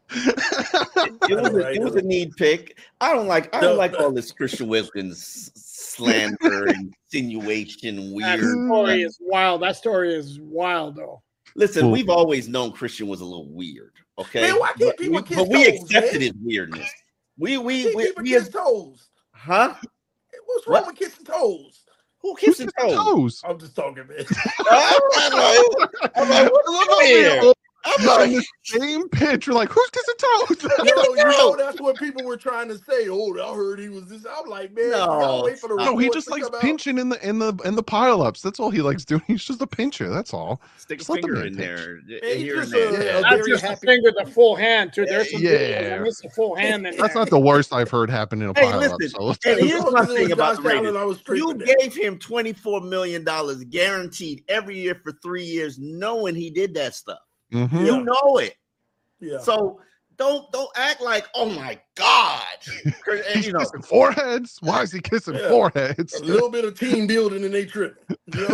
It was, a, it was a need pick. I don't like. I No, don't like but- all this Christian Wilkins slander, insinuation, That weird. story is wild. That story is wild, though. Listen, Well- we've always known Christian was a little weird. Okay, Man, why can't But people we, kiss but we toes, accepted man? his weirdness. We we Can't we, people we kiss toes? huh? What's wrong What? with kissing toes? Who Who's kissing kissing toes? toes? I'm just talking, man. I'm like, I'm like, what's up here? I'm On like, the same pitch, you're like, who's kissing toes? You know, you know that's what people were trying to say. Oh, I heard he was this. I'm like, man, No. y'all wait for the No, he reports just to likes come out. pinching in the in the in the pile-ups. That's all he likes doing. He's just a pincher. That's all. stick a Just let the finger man in pitch. there, Hey, here and just there. a- Yeah. a That's very just happy- a finger, the full hand too. There's some Yeah. videos when it's a full hand. In That's there. not the worst I've heard happen in a Hey, pile-up. listen, So and As here's long my as it thing was about Josh the Raiders. Allen, I was straight You with that. gave him twenty-four million dollars guaranteed every year for three years, knowing he did that stuff. Mhm. Yeah. You know it. Yeah. So don't don't act like, oh my God. And, He's you know, kissing foreheads. Why is he kissing Yeah. foreheads? a little bit of team building and they trip. You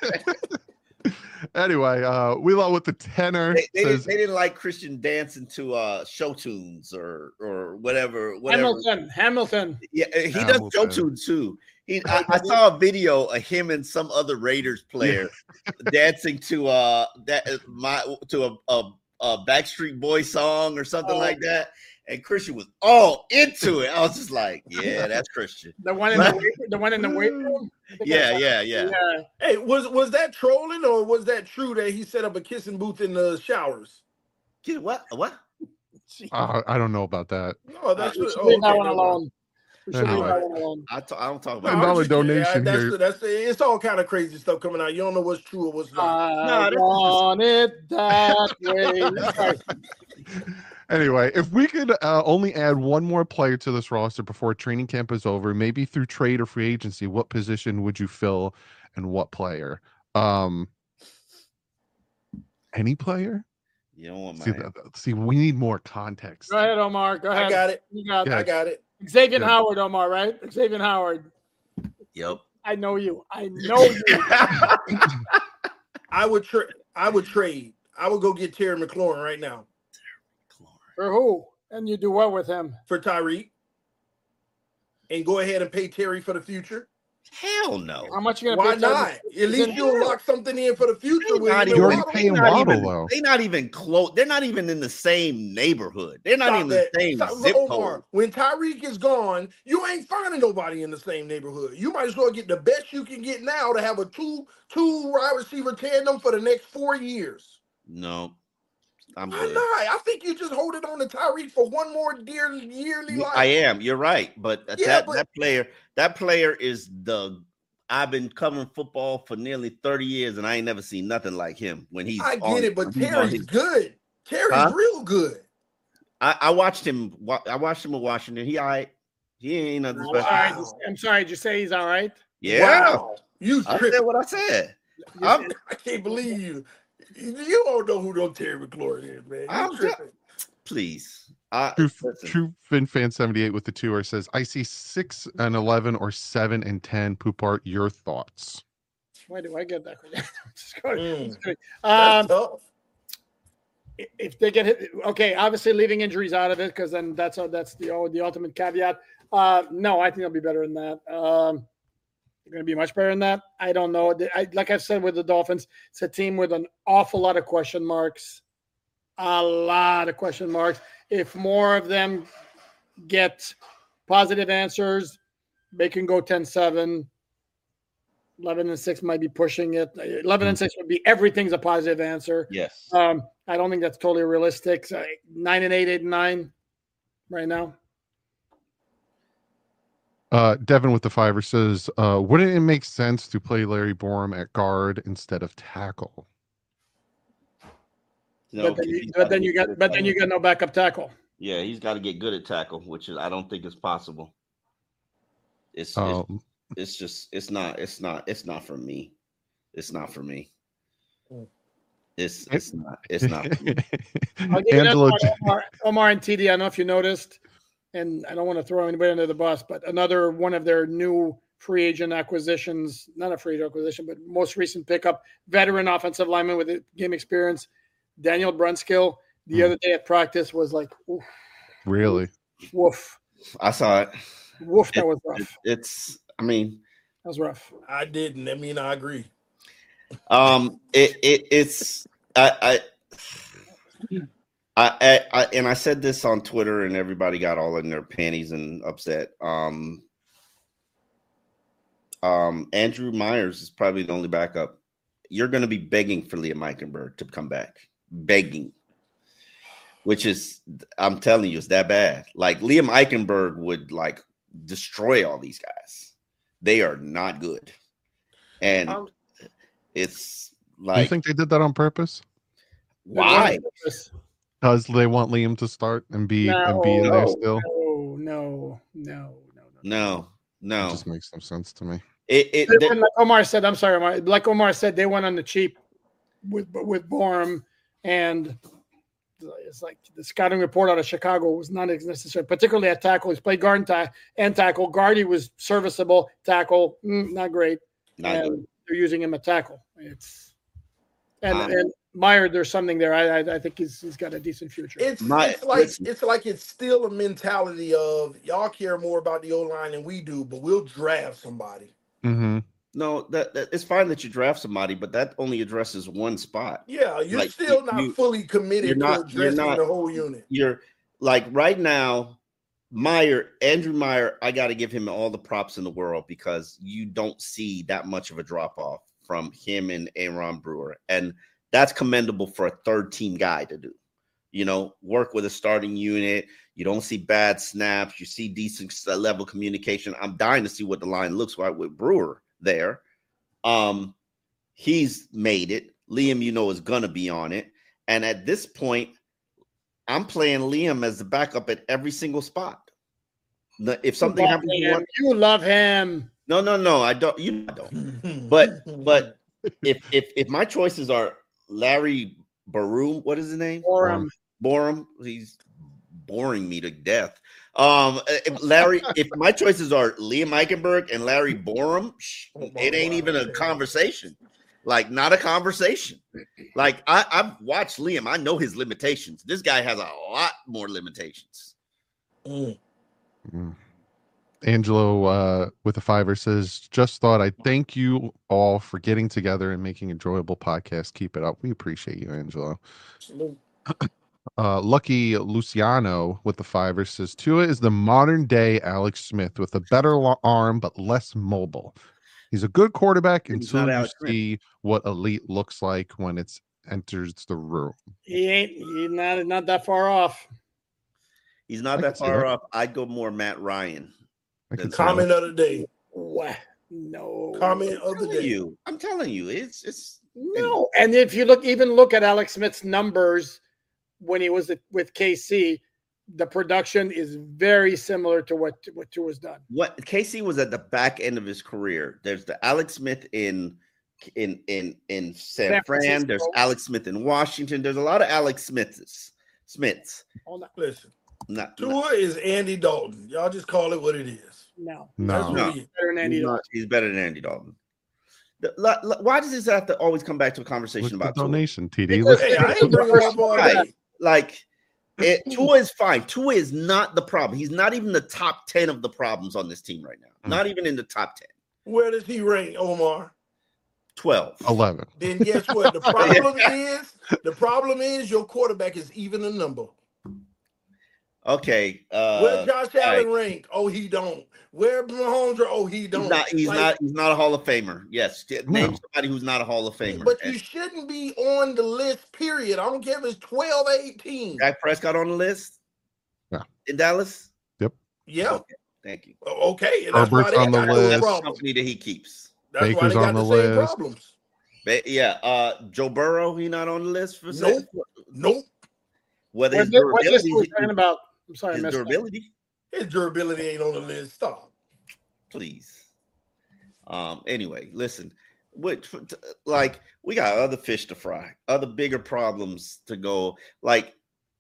know? Anyway, uh, Wheelo with the tenor they, they, says, didn't, they didn't like Christian dancing to uh show tunes or or whatever, whatever. Hamilton. Hamilton. Yeah, he does Hamilton. show tunes too. He, I, I saw a video of him and some other Raiders player dancing to uh that my to a, a, a Backstreet Boy song or something Oh. like that, and Christian was all into it. I was just like, yeah, that's Christian. The one in the weight, the one in the weight room. I think Yeah, that's- yeah, yeah. yeah. Hey, was was that trolling or was that true that he set up a kissing booth in the showers? Kid, What? What? uh, I don't know about that. No, that's We what, should oh, leave that okay, one no, alone. We should leave Anyway. that one alone. I, t- I don't talk No, about. I'm dollar just kidding. donation that's, here. That's it's all kind of crazy stuff coming out. You don't know what's true or what's not. I this is just- want it that way. Sorry. Anyway, if we could uh, only add one more player to this roster before training camp is over, maybe through trade or free agency, what position would you fill and what player? Um, any player? You don't want my. See, that, see, we need more context. Go ahead, Omar. Go ahead. I got it. You got Yeah. I got it. Xavier Yeah. Howard, Omar, right? Xavier Howard. Yep. I know you. I know you. I would trade. I would trade. I would go get Terry McLaurin right now For who? And you do what with him? for Tyreek, and go ahead and pay Terry for the future. Hell no. How much are you gonna Why pay? not? At least you'll lock something in for the future. They're With not him You even- already and Waddle. paying they're not Waddle, even- though. They're not even close. They're not even in the same neighborhood. They're not Stop in the that. same Stop- zip Omar, code. when Tyreek is gone, you ain't finding nobody in the same neighborhood. You might as well get the best you can get now to have a two two wide receiver tandem for the next four years. No, I'm Why good. not? I think you just hold it on to Tyreek for one more dear yearly life. I am. You're right, but Yeah, that but- that player, that player is the. I've been covering football for nearly thirty years, and I ain't never seen nothing like him. When he's I get on- it, but when he's on Terry's his- good. Terry's Huh? real good. I, I watched him. wa- I watched him in Washington. He all right. He ain't nothing I'm special. sorry, Wow. just- I'm sorry. Did you say he's all right? Yeah, Wow. You I tripping. said what I said. You- I'm- I can't believe you. You don't know who no Terry McLaurin is, man. You I'm tripping. Please. I, True, listen, True Fin Fan seventy-eight with the two R says, I see six and eleven or seven and ten. Poopart, your thoughts? Why do I get that? Just go- Mm. just kidding. That's Um, tough. if they get hit, okay, obviously leaving injuries out of it, because then that's that's the the ultimate caveat. Uh, no, I think they'll be better than that. Um, they're going to be much better than that. I don't know. I, like I've said with the Dolphins, it's a team with an awful lot of question marks. A lot of question marks. If more of them get positive answers, they can go ten seven. eleven and six might be pushing it. eleven and six would be everything's a positive answer. yes. Um, I don't think that's totally realistic. So nine and eight, eight and nine right now. Uh, Devin with the fiver says, uh, wouldn't it make sense to play Larry Borum at guard instead of tackle? No, but then you, he's but gotta then get you good got at but then you tackle. got no backup tackle. Yeah, he's got to get good at tackle, which is I don't think is possible. It's it's, Um, it's just it's not it's not it's not for me. It's not for me. It's it's not it's not. For me. I'll give you another Angelo, one, Omar, Omar and T D. I don't know if you noticed, and I don't want to throw anybody under the bus, but another one of their new free agent acquisitions, not a free agent acquisition, but most recent pickup, veteran offensive lineman with game experience, Daniel Brunskill. The Hmm. other day at practice was like, oof, really? woof, I saw it. woof. That was It- rough. It's I mean That was rough. I didn't. I mean, I agree. um it it it's I I. I, I, I and I said this on Twitter, and everybody got all in their panties and upset. Um, um, Andrew Myers is probably the only backup. You're going to be begging for Liam Eichenberg to come back, begging, which is, I'm telling you, it's that bad. Like Liam Eichenberg would like destroy all these guys. They are not good, and Um, it's Do you like think they did that on purpose? why? Because they want Liam to start and be and be in No, there still? No, no, no, no, no. No, It no. just makes no sense to me. It, it, They they- went, like Omar said, I'm sorry, Omar. Like Omar said, they went on the cheap with with Borum, and it's like the scouting report out of Chicago was not necessary, particularly at tackle. He's played guard and, ta- and tackle. Guard, he was serviceable. Tackle, mm, not great. not and good. they're using him at tackle. It's and Um, and Meyer, there's something there. I I, I think he's he's got a decent future. It's, My- it's like listen. it's like it's still a mentality of y'all care more about the O line than we do, but we'll draft somebody. Mm-hmm. No, that, that it's fine that you draft somebody, but that only addresses one spot. Yeah, you're Like, still you- not you- fully committed you're not- to you're addressing not- the whole unit. You're like right now, Meyer, Andrew Meyer, I got to give him all the props in the world because you don't see that much of a drop off from him and Aaron Brewer. And that's commendable for a third team guy to do. You know, work with a starting unit. You don't see bad snaps. You see decent level communication. I'm dying to see what the line looks like with Brewer there. Um, he's made it. Liam, you know, is gonna be on it. And at this point, I'm playing Liam as the backup at every single spot. The- If something You love happens to him. one, You love him. no, no, no, I don't. You don't. But but if if if my choices are Larry Barum, what is his name? Borum. Borum. He's boring me to death. Um, if Larry. If my choices are Liam Eichenberg and Larry Borum, shh, it ain't even a conversation. Like not a conversation. Like I, I've watched Liam. I know his limitations. This guy has a lot more limitations. Mm. Mm. Angelo uh, with a fiver says, just thought I'd thank you all for getting together and making enjoyable podcasts. Keep it up. We appreciate you, Angelo. Salute. Uh, Lucky Luciano with the fiver says, Tua is the modern day Alex Smith with a better lo- arm but less mobile. He's a good quarterback He's until not you Alex Smith. see what elite looks like when it enters the room. He ain't. He's not not that far off. He's not I that can see far that. off. I'd go more Matt Ryan. I can That's see Comment that. of the day. What? No. Comment I'm of the telling day. you. I'm telling you. It's it's No. And if you look, even look at Alex Smith's numbers when he was at, with K C, the production is very similar to what what Tua has done. what Casey was at the back end of his career. There's the Alex Smith in in in in San, San Fran. Francisco. There's Alex Smith in Washington. There's a lot of Alex Smiths. Smiths. Hold on. Listen, Not, not Tua is Andy Dalton. Y'all just call it what it is. No. That's No. what No. he is. Better than Andy he's, Dalton. not, he's better than Andy Dalton. The- la- la- why does this have to always come back to a conversation Look at about the Tua? donation, T D. Because- Look- Hey, I ain't bringing him up all Right. day. Like it, Tua is fine. Tua is not the problem. He's not even the top ten of the problems on this team right now. Hmm. Not even in the top ten. Where does he rank, Omar? twelve. eleven. Then guess what? The problem is, the problem is your quarterback is even a number. Okay. Where Uh, Josh Allen rank? Oh, he don't. Where Mahomes? are- Oh, he don't. he's not. He's Like, not. He's not a Hall of Famer. Yes. Name No. somebody who's not a Hall of Famer. But you And shouldn't be on the list. Period. I don't care if it's twelve, eighteen. Dak Prescott on the list. Yeah. In Dallas. Yeah. Okay, thank you. Okay. And that's why Herbert's they on the got those list. That's the problems. company that he keeps. That's why Baker's they got on the, the same list. problems. But yeah. Uh, Joe Burrow. He not on the list for Nope. Nope. Whether What's his this, what's this durability. we're talking about? I'm sorry, I His missed that. durability. His durability ain't on the list. Stop. Please. Um. Anyway, listen. What like we got other fish to fry, other bigger problems to go. Like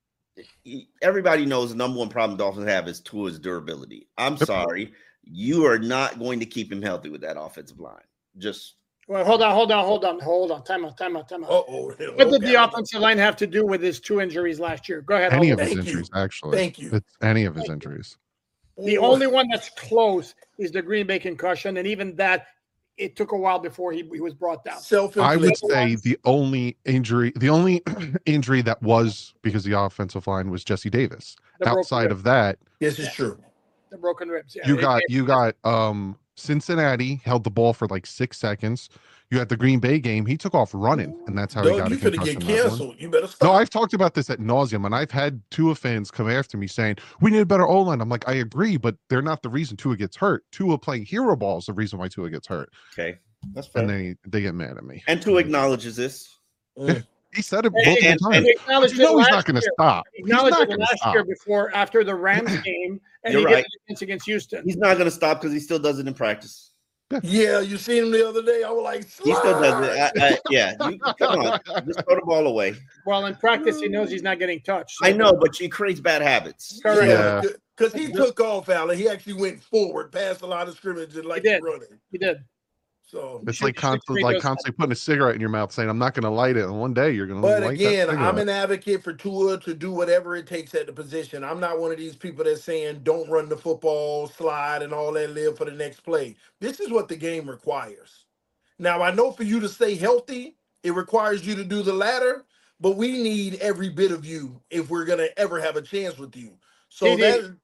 everybody knows the number one problem Dolphins have is Tua's durability. I'm Yep. sorry, you are not going to keep him healthy with that offensive line. Just Well, hold on, hold on, hold on, hold on. Time out, time out, time out. Uh oh. What did the offensive line have to do with his two injuries last year? Go ahead. Any I'll- of his Thank you. injuries, actually. Thank you. It's any of his injuries. The only one that's close is the Green Bay concussion, and even that, it took a while before he, he was brought down. self I would inflicted. say the only injury, the only injury that was because the offensive line was Jesse Davis. The broken Outside rib. of that, This is true. The broken ribs. Yeah, you It- got it- you got um Cincinnati held the ball for like six seconds. You had the Green Bay game. He took off running, and that's how he Doug, got you a finna concussion. get that one. canceled. You better stop. No, I've talked about this at nauseum, and I've had Tua fans come after me saying we need a better O line. I'm like, I agree, but they're not the reason Tua gets hurt. Tua playing hero ball is the reason why Tua gets hurt, okay. That's fair. and And, they they get mad at me. Tua acknowledges this. Mm. He said it And- multiple and- times. and he But acknowledged you know it he's last not going to year. stop. He He's acknowledged not it going to last stop. year before, after the Rams game, and You're he right. did it against Houston. He's not going to stop because he still does it in practice. Yeah, you seen him the other day. I was like, He still does it. "Slide." I, I, yeah, you, come on, just throw the ball away. Well, in practice, he knows he's not getting touched. so- I know, but she creates bad habits. Correct. Yeah. Because he took off, Allen. He actually went forward past a lot of scrimmage and like He did. running. He did. So, It's should- like should constantly, treat like those- constantly putting a cigarette in your mouth, saying, "I'm not going to light it," and one day you're going to but light again, that I'm cigarette. an advocate for Tua to do whatever it takes at the position. I'm not one of these people that's saying don't run the football, slide, and all that, live for the next play. This is what the game requires. Now, I know for you to stay healthy, it requires you to do the latter, but we need every bit of you if we're going to ever have a chance with you. So T D. that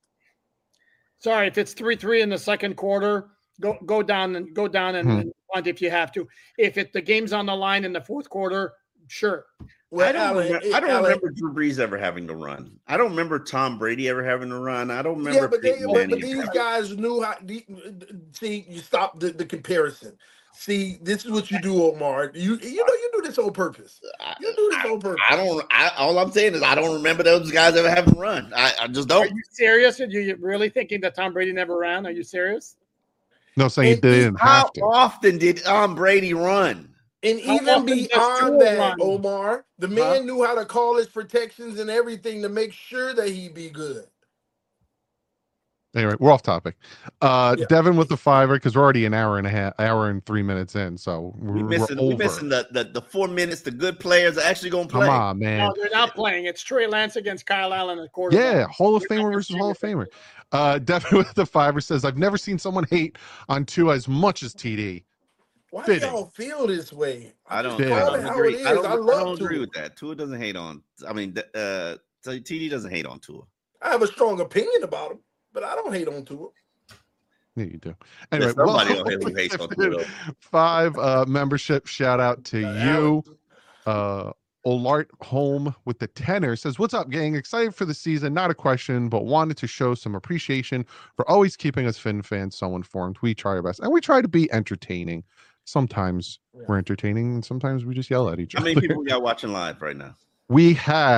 Sorry, if it's three three in the second quarter, go go down and go down and, Hmm. and punt if you have to. If it the game's on the line in the fourth quarter, sure. well, I don't, Allen, remember, I don't Allen- remember Drew Brees ever having to run. I don't remember Tom Brady ever having to run. I don't remember. Yeah, but, they, Peyton but, Manning but ever these having- guys knew how. the- See, you stop the, the comparison. See, this is what you do, Omar. You you know you do this on purpose. You do this on purpose. I don't. I, all I'm saying is I don't remember those guys ever having to run. I, I just Are don't. you serious? Are you really thinking that Tom Brady never ran? Are you serious? No, saying And they he- didn't How have to. often did Tom Brady run? And How even often does beyond Tua that, run? Omar, the man knew how to call his protections and everything to make sure that he be good. Anyway, we're off topic. Uh, Yeah. Devin with the fiver because we're already an hour and a half, hour and three minutes in, so we're, We missing, we're we over. missing the, the the four minutes. The good players are actually going to play. Come on, man. No, they're not playing. It's Trey Lance against Kyle Allen at quarterback. Yeah, Hall of We're not Famer gonna versus see Hall of it. Famer. Uh, Devin with the fiver says, "I've never seen someone hate on Tua as much as T D." Why Fitting. do y'all feel this way? I don't, Yeah. I Call don't it how agree. it I is. don't, I I love don't agree Tua. with that. Tua doesn't hate on. I mean, uh, T D doesn't hate on Tua. I have a strong opinion about him, but I don't hate on Tua. Yeah, you do. Anyway, There's somebody well, out here who hates on Tua, though. five uh, membership shout out to Uh, you. Uh, Olart Home with the tenor says, "What's up, gang? Excited for the season. Not a question, but wanted to show some appreciation for always keeping us Fin fans so informed. We try our best, and we try to be entertaining. Sometimes Yeah. we're entertaining, and sometimes we just yell at each How other. many people we got watching live right now? We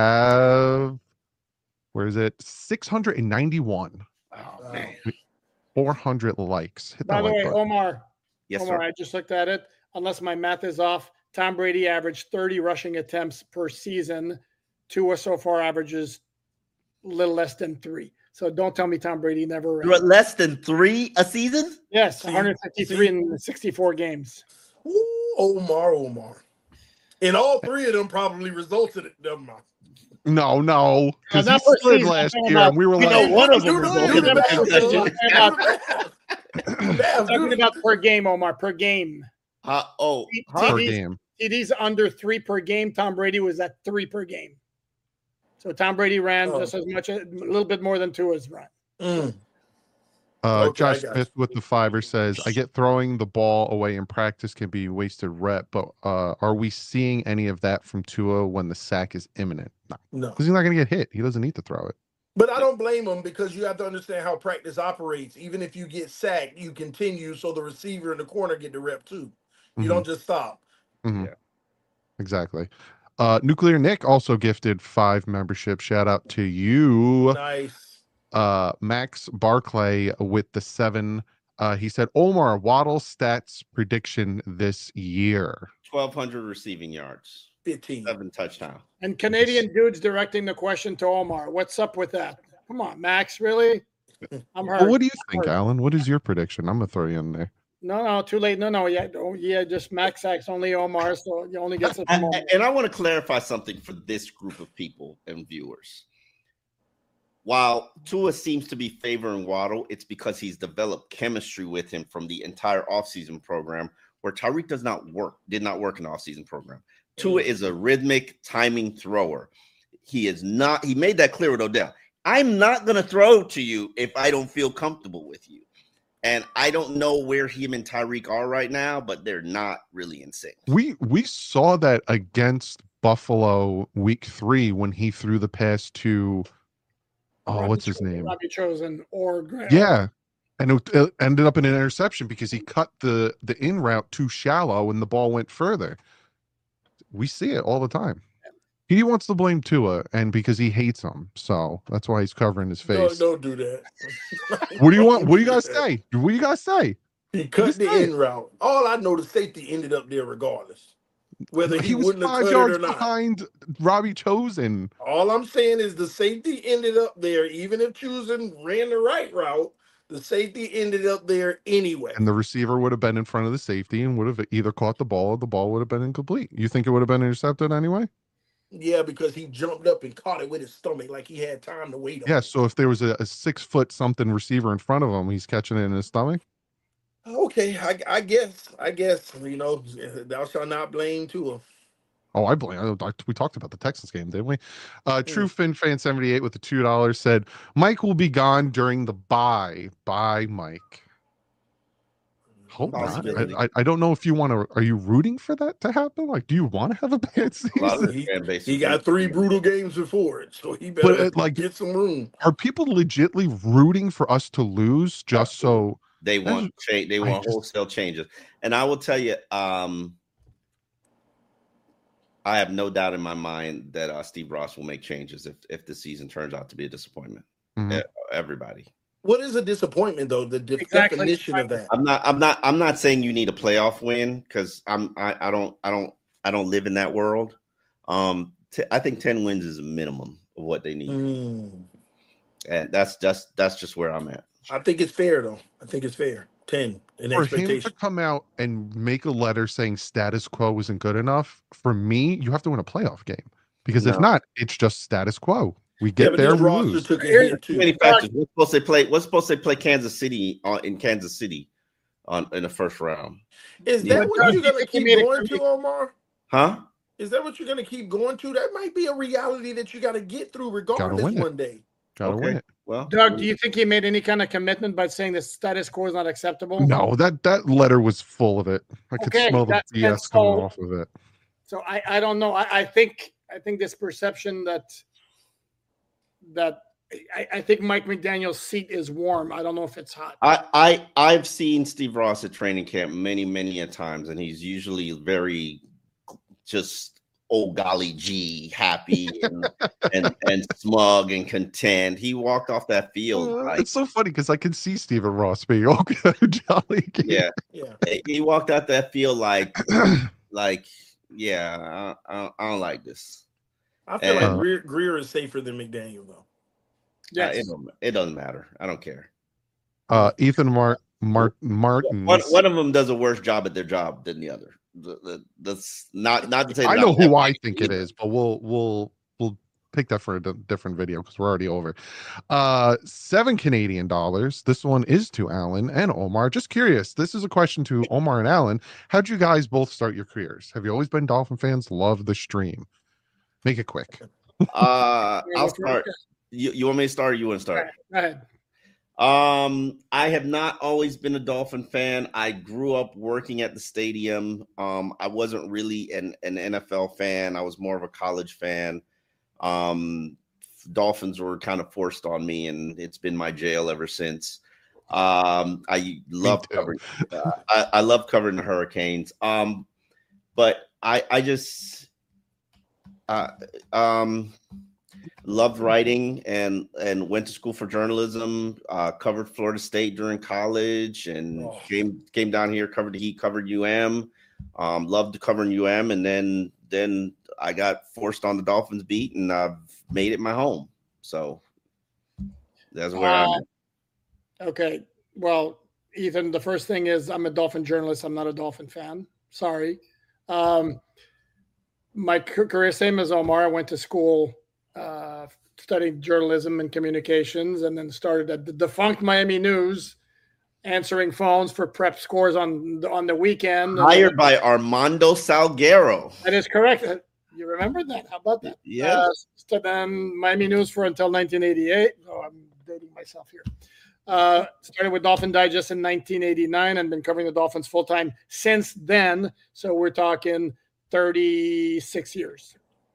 have, where is it? six hundred ninety-one. Oh, man. four hundred likes. Hit By that the like way, button. Omar, Yes, Omar, sir. I just looked at it. Unless my math is off, Tom Brady averaged thirty rushing attempts per season. Tua so far averages a little less than three. So don't tell me Tom Brady never. You're at less than three a season? Yes, See, one hundred fifty-three see. in sixty-four games. Ooh, Omar, Omar. And all three of them probably resulted in never mind. No, no, because No, he not per slid season. last I'm year, talking and we were about- like, you know, one of Do them the- resulted do in the the math, best Bill. decision. Do the math. Do the math. I'm talking Do the- about per game, Omar, per game. Uh, oh, T- huh? per T Ds game. T Ds under three per game. Tom Brady was at three per game. So Tom Brady ran Oh. just as much, a little bit more than Tua's run. Mm. Uh, Okay, I Josh got Smith you. with the fiver says, "I get throwing the ball away in practice can be wasted rep, but uh, are we seeing any of that from Tua when the sack is imminent? No, No. because he's not going to get hit. He doesn't need to throw it. But I don't blame him because you have to understand how practice operates. Even if you get sacked, you continue so the receiver and the corner get the rep too. You Mhm. don't just stop. Mhm. Yeah. Exactly. Uh, Nuclear Nick also gifted five membership. Shout out to you. Nice. Uh, Max Barclay with the seven. Uh, he said, Omar Waddle stats prediction this year. twelve hundred receiving yards, fifteen. seven touchdowns. And Canadian dudes directing the question to Omar. What's up with that? Come on, Max, really? I'm hurt. Well, what do you think, hurt. Alan? What is your prediction? I'm gonna throw you in there. No, no, too late. No, no, yeah, oh, yeah, just Max Sacks, only Omar, so you only gets it I- from Omar. I- and I want to clarify something for this group of people and viewers. While Tua seems to be favoring Waddle, it's because he's developed chemistry with him from the entire offseason program, where Tyreek does not work, did not work in the offseason program. Tua is a rhythmic timing thrower. He is not, he made that clear with Odell. I'm not going to throw to you if I don't feel comfortable with you. And I don't know where him and Tyreek are right now, but they're not really in sync. We we saw that against Buffalo week three when he threw the pass to oh, Robbie what's his Chosen- name? Robbie Chosen or Grant. Yeah. And it, it ended up in an interception because he cut the the in route too shallow and the ball went further. We see it all the time. He wants to blame Tua, and because he hates him, so that's why he's covering his No, face. don't do that. What do you want? What do you Don't guys that. say? What do you guys say? He cut Just the say it. in route. All I know, the safety ended up there regardless, whether he, He was wouldn't have five cut yards it or not. behind Robbie Chosen. All I'm saying is the safety ended up there, even if Chosen ran the right route. The safety ended up there anyway. And the receiver would have been in front of the safety and would have either caught the ball or the ball would have been incomplete. You think it would have been intercepted anyway? Yeah, because he jumped up and caught it with his stomach like he had time to wait on Yeah. it. So if there was a, a six foot something receiver in front of him, he's catching it in his stomach. Okay, I, I guess. I guess, you know, thou shalt not blame Tua. Oh, I blame. I, we talked about the Texas game, didn't we? Uh, True Fin Fan seventy-eight with the two dollars said Mike will be gone during the bye. Bye, Mike. Hope not. Possibility. I, I, I don't know if you want to. Are you rooting for that to happen? Like, do you want to have a bad A lot of season? the He- fan base He is got like- three brutal games before it, so he But, better uh, like- get some room. Are people legitly rooting for us to lose just so? They That's- want change. They I want just- wholesale changes, and I will tell you, um, I have no doubt in my mind that uh, Steve Ross will make changes if if the season turns out to be a disappointment. Mhm. Yeah, everybody. What is a disappointment, though? The de- Exactly. definition of that. I'm not. I'm not. I'm not saying you need a playoff win because I'm. I, I don't. I don't. I don't live in that world. Um, t- I think ten wins is a minimum of what they need, Mm. and that's just that's just where I'm at. I think it's fair though. I think it's fair. ten in For him to expectation. come out and make a letter saying status quo isn't good enough, for me, you have to win a playoff game. Because if No. not, it's just status quo. We Yeah, get but there, this we roster lose. took a Here's- hit Too too. many factors. What's supposed to play? What's supposed to play Kansas City on in Kansas City on in the first round? Is Yeah. that what you're gonna keep Made it going for to, Omar? Huh? Is that what you're gonna keep going to? That might be a reality that you got to get through regardless win it. one day. Gotta Okay. win it. Well, Doug, do you think he made any kind of commitment by saying the status quo is not acceptable? No, that that letter was full of it. I could Okay, smell the that's- B S and coming so- off of it. So I, I don't know. I, I think I think this perception that that I, I think Mike McDaniel's seat is warm. I don't know if it's hot. I, I I've seen Steve Ross at training camp many, many a times, and he's usually very just oh golly gee happy and and, and smug and content. He walked off that field Uh, like it's so funny because I can see Stephen Ross being oh jolly. yeah, Yeah. he walked out that field like like yeah, I, I, I don't like this. I feel And- like Greer, Greer is safer than McDaniel though. Uh, Yes. it, don't, it doesn't matter. I don't care. Uh, Ethan Mark Mark Martin. One, one of them does a worse job at their job than the other. The, the, that's not not to say I that know I'm who I happy think it either. is, but we'll we'll we'll pick that for a di- different video because we're already over. Uh, seven Canadian dollars. This one is to Alan and Omar. Just curious. This is a question to Omar and Alan. How'd you guys both start your careers? Have you always been Dolphin fans? Love the stream. Make it quick. Uh, Yeah, I'll go for it. start. You, you want me to start or you want to Go start? ahead. Go ahead. Um, I have not always been a Dolphin fan. I grew up working at the stadium. Um, I wasn't really an, an N F L fan. I was more of a college fan. Um, Dolphins were kind of forced on me, and it's been my jail ever since. Um, I love too. covering. Uh, I, I love covering the Hurricanes. Um, but I, I just, uh, um. loved writing and and went to school for journalism. Uh, covered Florida State during college and Oh. came came down here. Covered the Heat. Covered U M. Um, loved covering U M, and then then I got forced on the Dolphins beat, and I've made it my home. So that's where I'm Uh, at. Okay. Well, Ethan, the first thing is I'm a Dolphin journalist. I'm not a Dolphin fan. Sorry. Um, my ca- career, same as Omar, I went to school, uh, studied journalism and communications, and then started at the defunct Miami News, answering phones for prep scores on the, on the weekend. Hired by Armando Salguero. That is correct. Uh, You remember that? How about that? Yeah. Uh, so then Miami News for until nineteen eighty-eight. Oh, I'm dating myself here. Uh, started with Dolphin Digest in nineteen eighty-nine and been covering the Dolphins full time since then. So we're talking thirty-six years.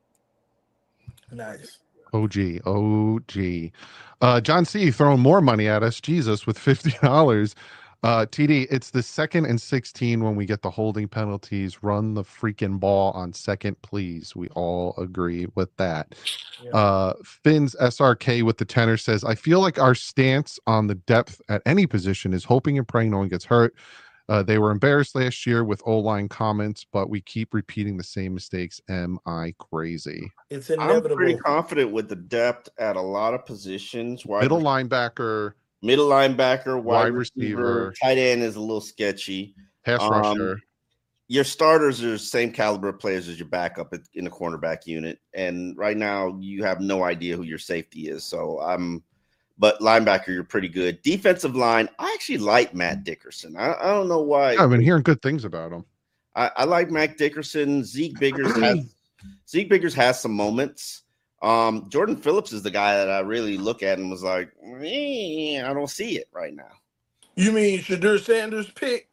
Nice. O G, O G. Uh, John C. throwing more money at us. Jesus, with fifty dollars. Uh, T D, it's the second and sixteen when we get the holding penalties. Run the freaking ball on second, please. We all agree with that. Yeah. Uh, Finn's S R K with the tenor says, I feel like our stance on the depth at any position is hoping and praying no one gets hurt. Uh, they were embarrassed last year with O-line comments, but we keep repeating the same mistakes. Am I crazy? It's I'm inevitable. pretty confident with the depth at a lot of positions. Wide Middle receiver- linebacker, middle linebacker, wide, Wide receiver, receiver. tight end is a little sketchy. pass Um, rusher. Your starters are the same caliber of players as your backup at- in the cornerback unit, and right now you have no idea who your safety is. So I'm, but linebacker, you're pretty good. Defensive line, I actually like Matt Dickerson. I, I don't know why. Yeah, I've been hearing good things about him. I, I like Matt Dickerson. Zeke Biggers has Zeke Biggers has some moments. Um, Jordan Phillips is the guy that I really look at and was like, eh, I don't see it right now. You mean Shadur Sanders pick?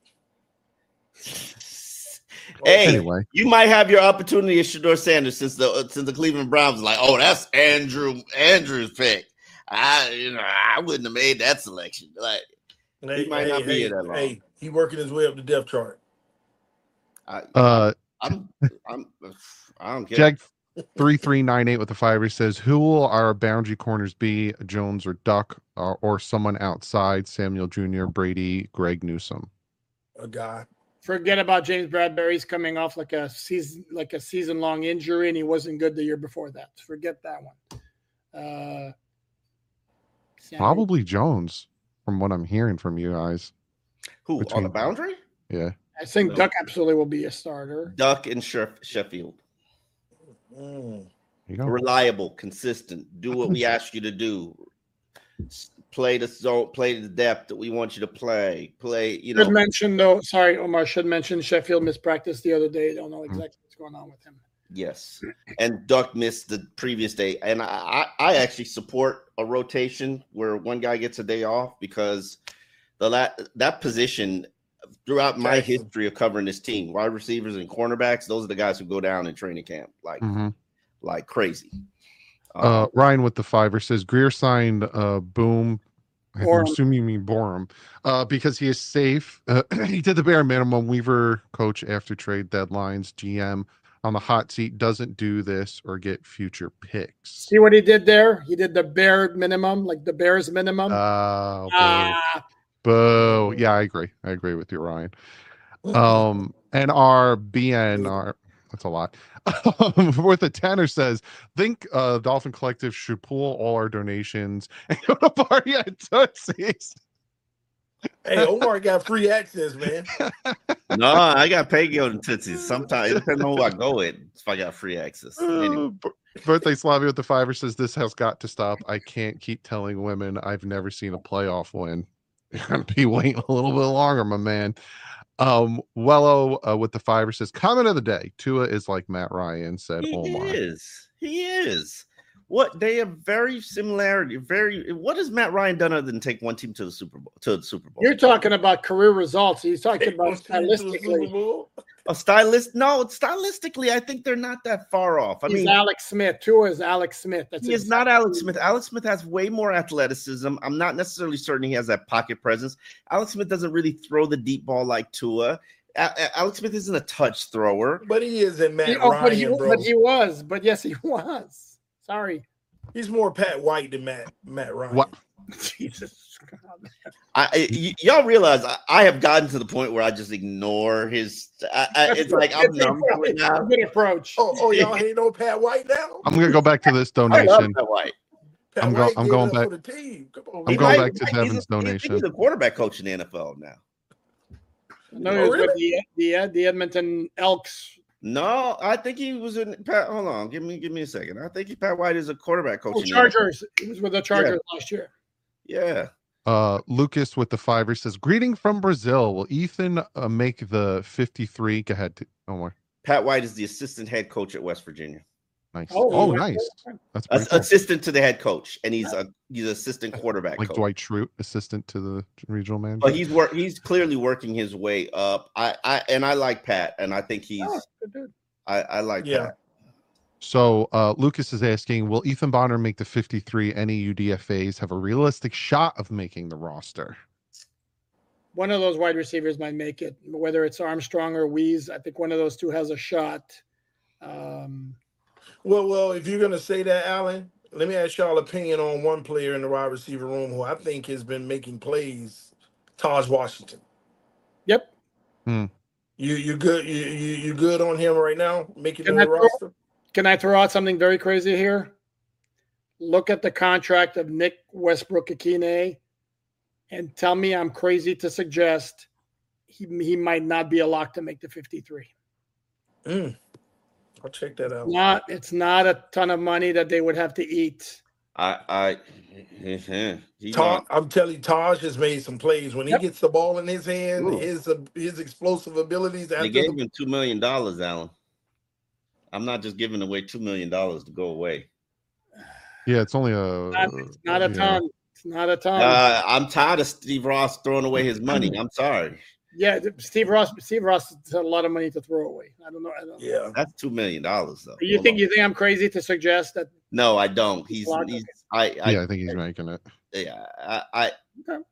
Hey, Anyway, you might have your opportunity at Shedeur Sanders since the since the Cleveland Browns was like, oh, that's Andrew Andrew's pick. I you know I wouldn't have made that selection. Like Hey, might hey, not be hey, here that long. Hey, he working his way up the depth chart. I, uh, I'm I'm I don't care. Jag three three nine eight with the fiver says, who will our boundary corners be? Jones or Duck, or, or someone outside? Samuel Junior, Brady, Greg Newsome. A guy. Forget about James Bradbury. He's coming off like a season like a season long injury, and he wasn't good the year before that. Forget that one. Uh, Samuel- Probably Jones. from what I'm hearing from you guys. Who Between- on the boundary? Yeah. I think No. Duck absolutely will be a starter. Duck and Sheff- Sheffield. Mm. You go. Reliable, consistent. Do what we ask you to do. S- Play the zone, play the depth that we want you to play. Play, you know. Should mention though, sorry, Omar should mention Sheffield mispracticed the other day. Don't know exactly what's going on with him. Yes, and Duck missed the previous day, and I, I, I actually support a rotation where one guy gets a day off because the la- that position throughout my Jackson. history of covering this team, wide receivers and cornerbacks, those are the guys who go down in training camp like Mhm. like crazy. Uh, Um, Ryan with the fiver says Greer signed uh, Boom. I'm Borum. assuming you mean Borum, uh, because he is safe. Uh, he did the bare minimum. Weaver, coach after trade deadlines, G M on the hot seat, doesn't do this or get future picks. See what he did there? He did the bare minimum, like the Bears minimum. Oh, boo. ah, Boo. Yeah, I agree. I agree with you, Ryan. Um, and our B N, our that's a lot. With the Tanner says, think uh Dolphin Collective should pool all our donations and go to party at Tootsie's. Hey, Omar got free access, man. no, I got paid to go to Tootsie's. Sometimes it depends on who I go with if I got free access. Anyway. Uh, b- Birthday Slavia with the fiver says this has got to stop. I can't keep telling women I've never seen a playoff win. You're gonna be waiting a little bit longer, my man. Um, Wello uh, with the fiver says comment of the day. Tua is like Matt Ryan said. He Omar. is. He is. What they have very similarity. Very. What has Matt Ryan done other than take one team to the Super Bowl? To the Super Bowl. you're talking about career results. He's talking Hey, about wants to get to the Super stylistically. Bowl? A stylist? No, stylistically, I think they're not that far off. I He's mean, Alex Smith. Tua is Alex Smith. That's he is exactly- not Alex Smith. Alex Smith has way more athleticism. I'm not necessarily certain he has that pocket presence. Alex Smith doesn't really throw the deep ball like Tua. A- A- Alex Smith isn't a touch thrower. But he is in Matt He- oh, Ryan, but, he, bro. but he was. But yes, he was. Sorry. He's more Pat White than Matt Matt Ryan. What? Jesus. I, I- y- y'all realize I, I have gotten to the point where I just ignore his. I, I, it's like I'm numb to it now. Good approach. Oh, oh, y'all hate no Pat White now? I'm gonna go back to this I love donation. that white. Pat I'm go- White I'm gave going it up back- for the team. Come on, I'm man. going He back to might- Devin's he's a, donation. He's a quarterback coach in the N F L now. No, Oh, he was with really? the, the the Edmonton Elks. No, I think he was in. Pat, hold on, give me give me a second. I think he, Pat White is a quarterback coach. Oh, in the N F L. Chargers. He was with the Chargers last year. Yeah, Uh, Lucas with the fiver says, "Greeting from Brazil. Will Ethan uh, make the fifty-three?" Go ahead, Omar. Pat White is the assistant head coach at West Virginia. Nice. Oh, Oh, he- nice. That's As- pretty cool. Assistant to the head coach, and he's a he's assistant quarterback Like coach. Dwight Schrute, assistant to the regional manager. But he's work. He's clearly working his way up. I, I and I like Pat, and I think he's. Oh, good dude. I, I like Yeah. Pat. So uh, Lucas is asking, will Ethan Bonner make the fifty-three? Any U D F As have a realistic shot of making the roster? One of those wide receivers might make it, whether it's Armstrong or Weeze. I think one of those two has a shot. Um, Well, well, if you're gonna say that, Alan, let me ask y'all opinion on one player in the wide receiver room who I think has been making plays. Taj Washington. yep. You you good? You you, you good on him right now? Making Can the I throw- roster? Can I throw out something very crazy here? Look at the contract of Nick Westbrook-Akine and tell me I'm crazy to suggest he, he might not be a lock to make the fifty-three. Mm. I'll check that out. Not, it's not a ton of money that they would have to eat. I I. He Taj, not- I'm telling you, Taj has made some plays when he Yep. gets the ball in his hand. Ooh. His uh, his explosive abilities. they After gave the, him two million dollars, Alan. I'm not just giving away two million dollars to go away. Yeah, it's only a. Not, it's not a yeah. ton. It's not a ton. Uh, I'm tired of Steve Ross throwing away his money. I'm sorry. yeah, Steve Ross. Steve Ross has a lot of money to throw away. I don't know. I don't. yeah, That's two million dollars, though. You Hold think on. you think I'm crazy to suggest that? No, I don't. He's Lock- he's I I Yeah, I think he's making it. yeah I, I Okay.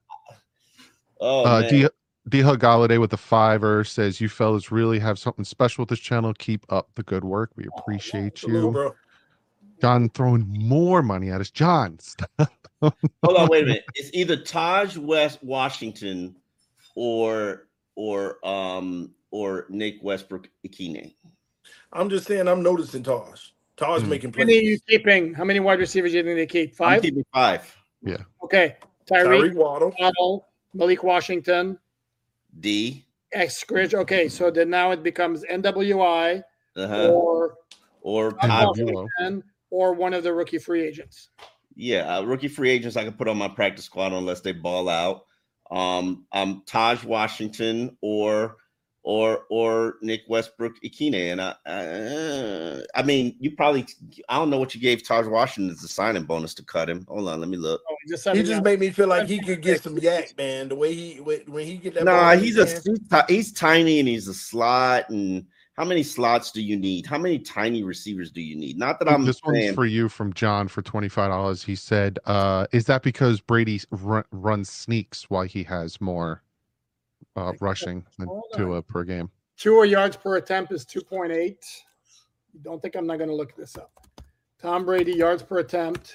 oh Uh, man. D D Hug Galladay with the fiver says, "You fellas really have something special with this channel. Keep up the good work. We appreciate Salute, you." bro. John throwing more money at us. John, stop. Hold on, wait a minute. It's either Taj West Washington or or um or Nick Westbrook Ikine. I'm just saying, I'm noticing Taj. Taj Hmm. making How many are you plays. keeping? How many wide receivers do you think they keep? I'm Five. keeping five. Okay. Tyreek Tyreek Waddle. Waddle, Malik Washington, D. X Scridge. Okay, so then now it becomes N W I Uh-huh. or Or And I, Washington or one of the rookie free agents. yeah, uh, rookie free agents I could put on my practice squad unless they ball out. Um, um, Taj Washington or or or Nick Westbrook Ikine, and I, uh, I mean, you probably I don't know what you gave Taj Washington as a signing bonus to cut him. Hold on, let me look. Oh, he just, He just made me feel like he could get some yak, man. The way he when he get that. Nah, ball in he's his a hand. he's, ti- he's tiny and he's a slot. And how many slots do you need? How many tiny receivers do you need? Not that I'm This one's saying. for you from John for twenty-five dollars. He said, uh, is that because Brady run, runs sneaks while he has more uh, rushing than Hold Tua on. per game? Two yards per attempt is two point eight. Don't think I'm not going to look this up. Tom Brady yards per attempt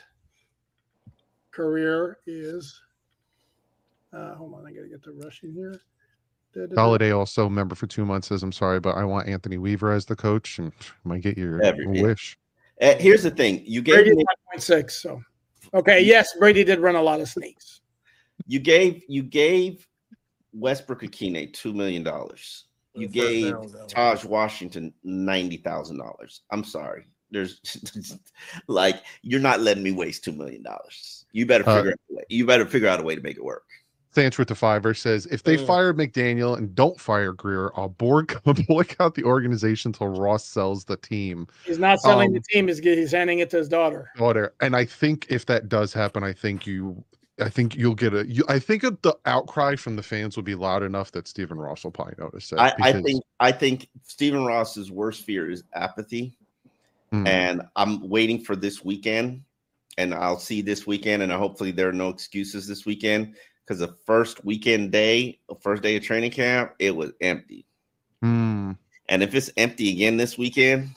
career is. Uh, hold on, I got to get the rushing here. Da, da, da. Holiday also member for two months says, I'm sorry, but I want Anthony Weaver as the coach and might get your Every- yeah. wish. Uh, here's the thing: you gave Brady me, one point six. So, okay, yes, Brady did run a lot of sneaks. you gave you gave Westbrook Akine two million dollars. You First gave downs, that one. Taj Washington ninety thousand dollars. I'm sorry. There's like you're not letting me waste two million dollars. You better Uh, figure out a way. You better figure out a way to make it work. Sanch with the fiver says, if they Mm. fire McDaniel and don't fire Greer, I'll board, boycott the organization until Ross sells the team. He's not selling Um, the team; he's, he's handing it to his daughter. Daughter. And I think if that does happen, I think you, I think you'll get a. You, I think the outcry from the fans will be loud enough that Stephen Ross will probably notice it. I, I because- think I think Stephen Ross's worst fear is apathy. Mm. And I'm waiting for this weekend, and I'll see this weekend, and hopefully there are no excuses this weekend. Because the first weekend day, the first day of training camp, it was empty. Mm. And if it's empty again this weekend,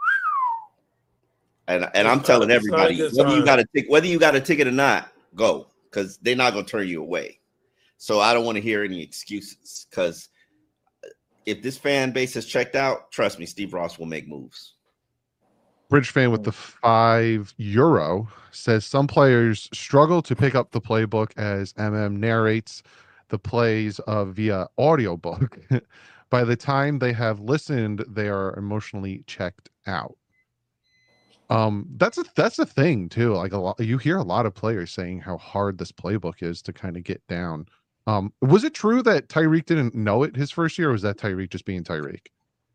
and and I'm It's telling not- it's not a everybody, good whether you sign. got a ticket, whether you got a ticket or not, go, because they're not going to turn you away. So I don't want to hear any excuses. Because if this fan base has checked out, trust me, Steve Ross will make moves. Bridge fan with the five euro says some players struggle to pick up the playbook as M M narrates the plays uh, via audiobook. By the time they have listened, they are emotionally checked out. Um, that's a that's a thing too. Like a lot, you hear a lot of players saying how hard this playbook is to kind of get down. Um, was it true that Tyreek didn't know it his first year, or was that Tyreek just being Tyreek?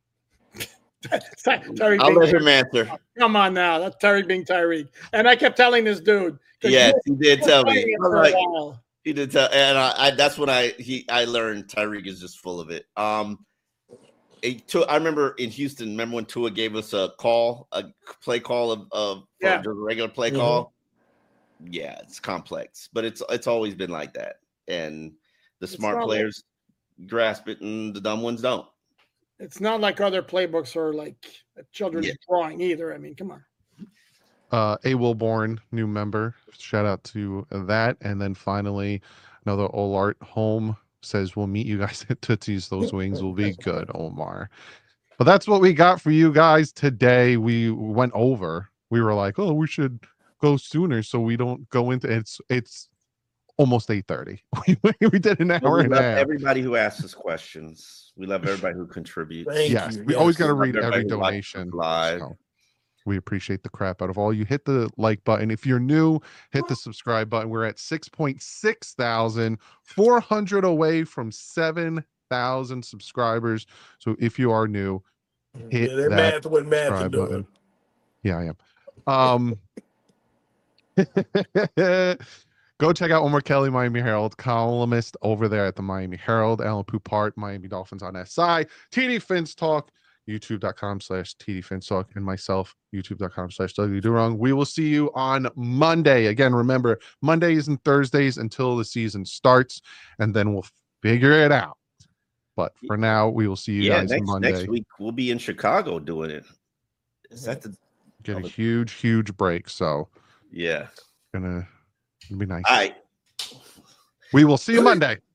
Tyreek I'll being let him answer. Come on now, that's Tyreek being Tyreek. And I kept telling this dude. 'cause Yes, he he did was tell playing me. it I'm for a like, while. he did tell, and I, I that's when I he I learned Tyreek is just full of it. Um, it took, I remember in Houston. Remember when Tua gave us a call, a play call of of Yeah. just a regular play Mhm. call. Yeah, it's complex, but it's it's always been like that. And the It's smart not like- players grasp it, and the dumb ones don't. It's not like other playbooks are like a children's Yeah. drawing either. I mean, come on. Uh, A. Wilborn, new member. Shout out to that. And then finally, another Olart Home says, we'll meet you guys at Tootsie's. Those wings will be good, Omar. But that's what we got for you guys today. We went over. We were like, oh, we should go sooner so we don't go into it's it's almost eight thirty. We, we did an But hour we and a love half. everybody who asks us questions. We love everybody who contributes. Thank Yes, you. we Yes. always got to Love read every everybody who watches donation. us live. So we appreciate the crap out of all you. Hit the like button. If you're new, hit the subscribe button. We're at six point six thousand, four hundred away from seven thousand subscribers. So if you are new, hit Yeah, that that math what math subscribe is doing. button. Yeah, I am. Um, go check out Omar Kelly, Miami Herald, columnist over there at the Miami Herald. Alan Poupart, Miami Dolphins on S I. T D Fins Talk, youtube.com slash TD Fins Talk, and myself, youtube.com slash W Durong. We will see you on Monday. Again, remember, Mondays and Thursdays until the season starts, and then we'll figure it out. But for now, we will see you Yeah, guys next Monday. next week we'll be in Chicago doing it. Is that the Get a huge, huge break. So yeah? gonna it'll be nice. All right. We will see you Monday.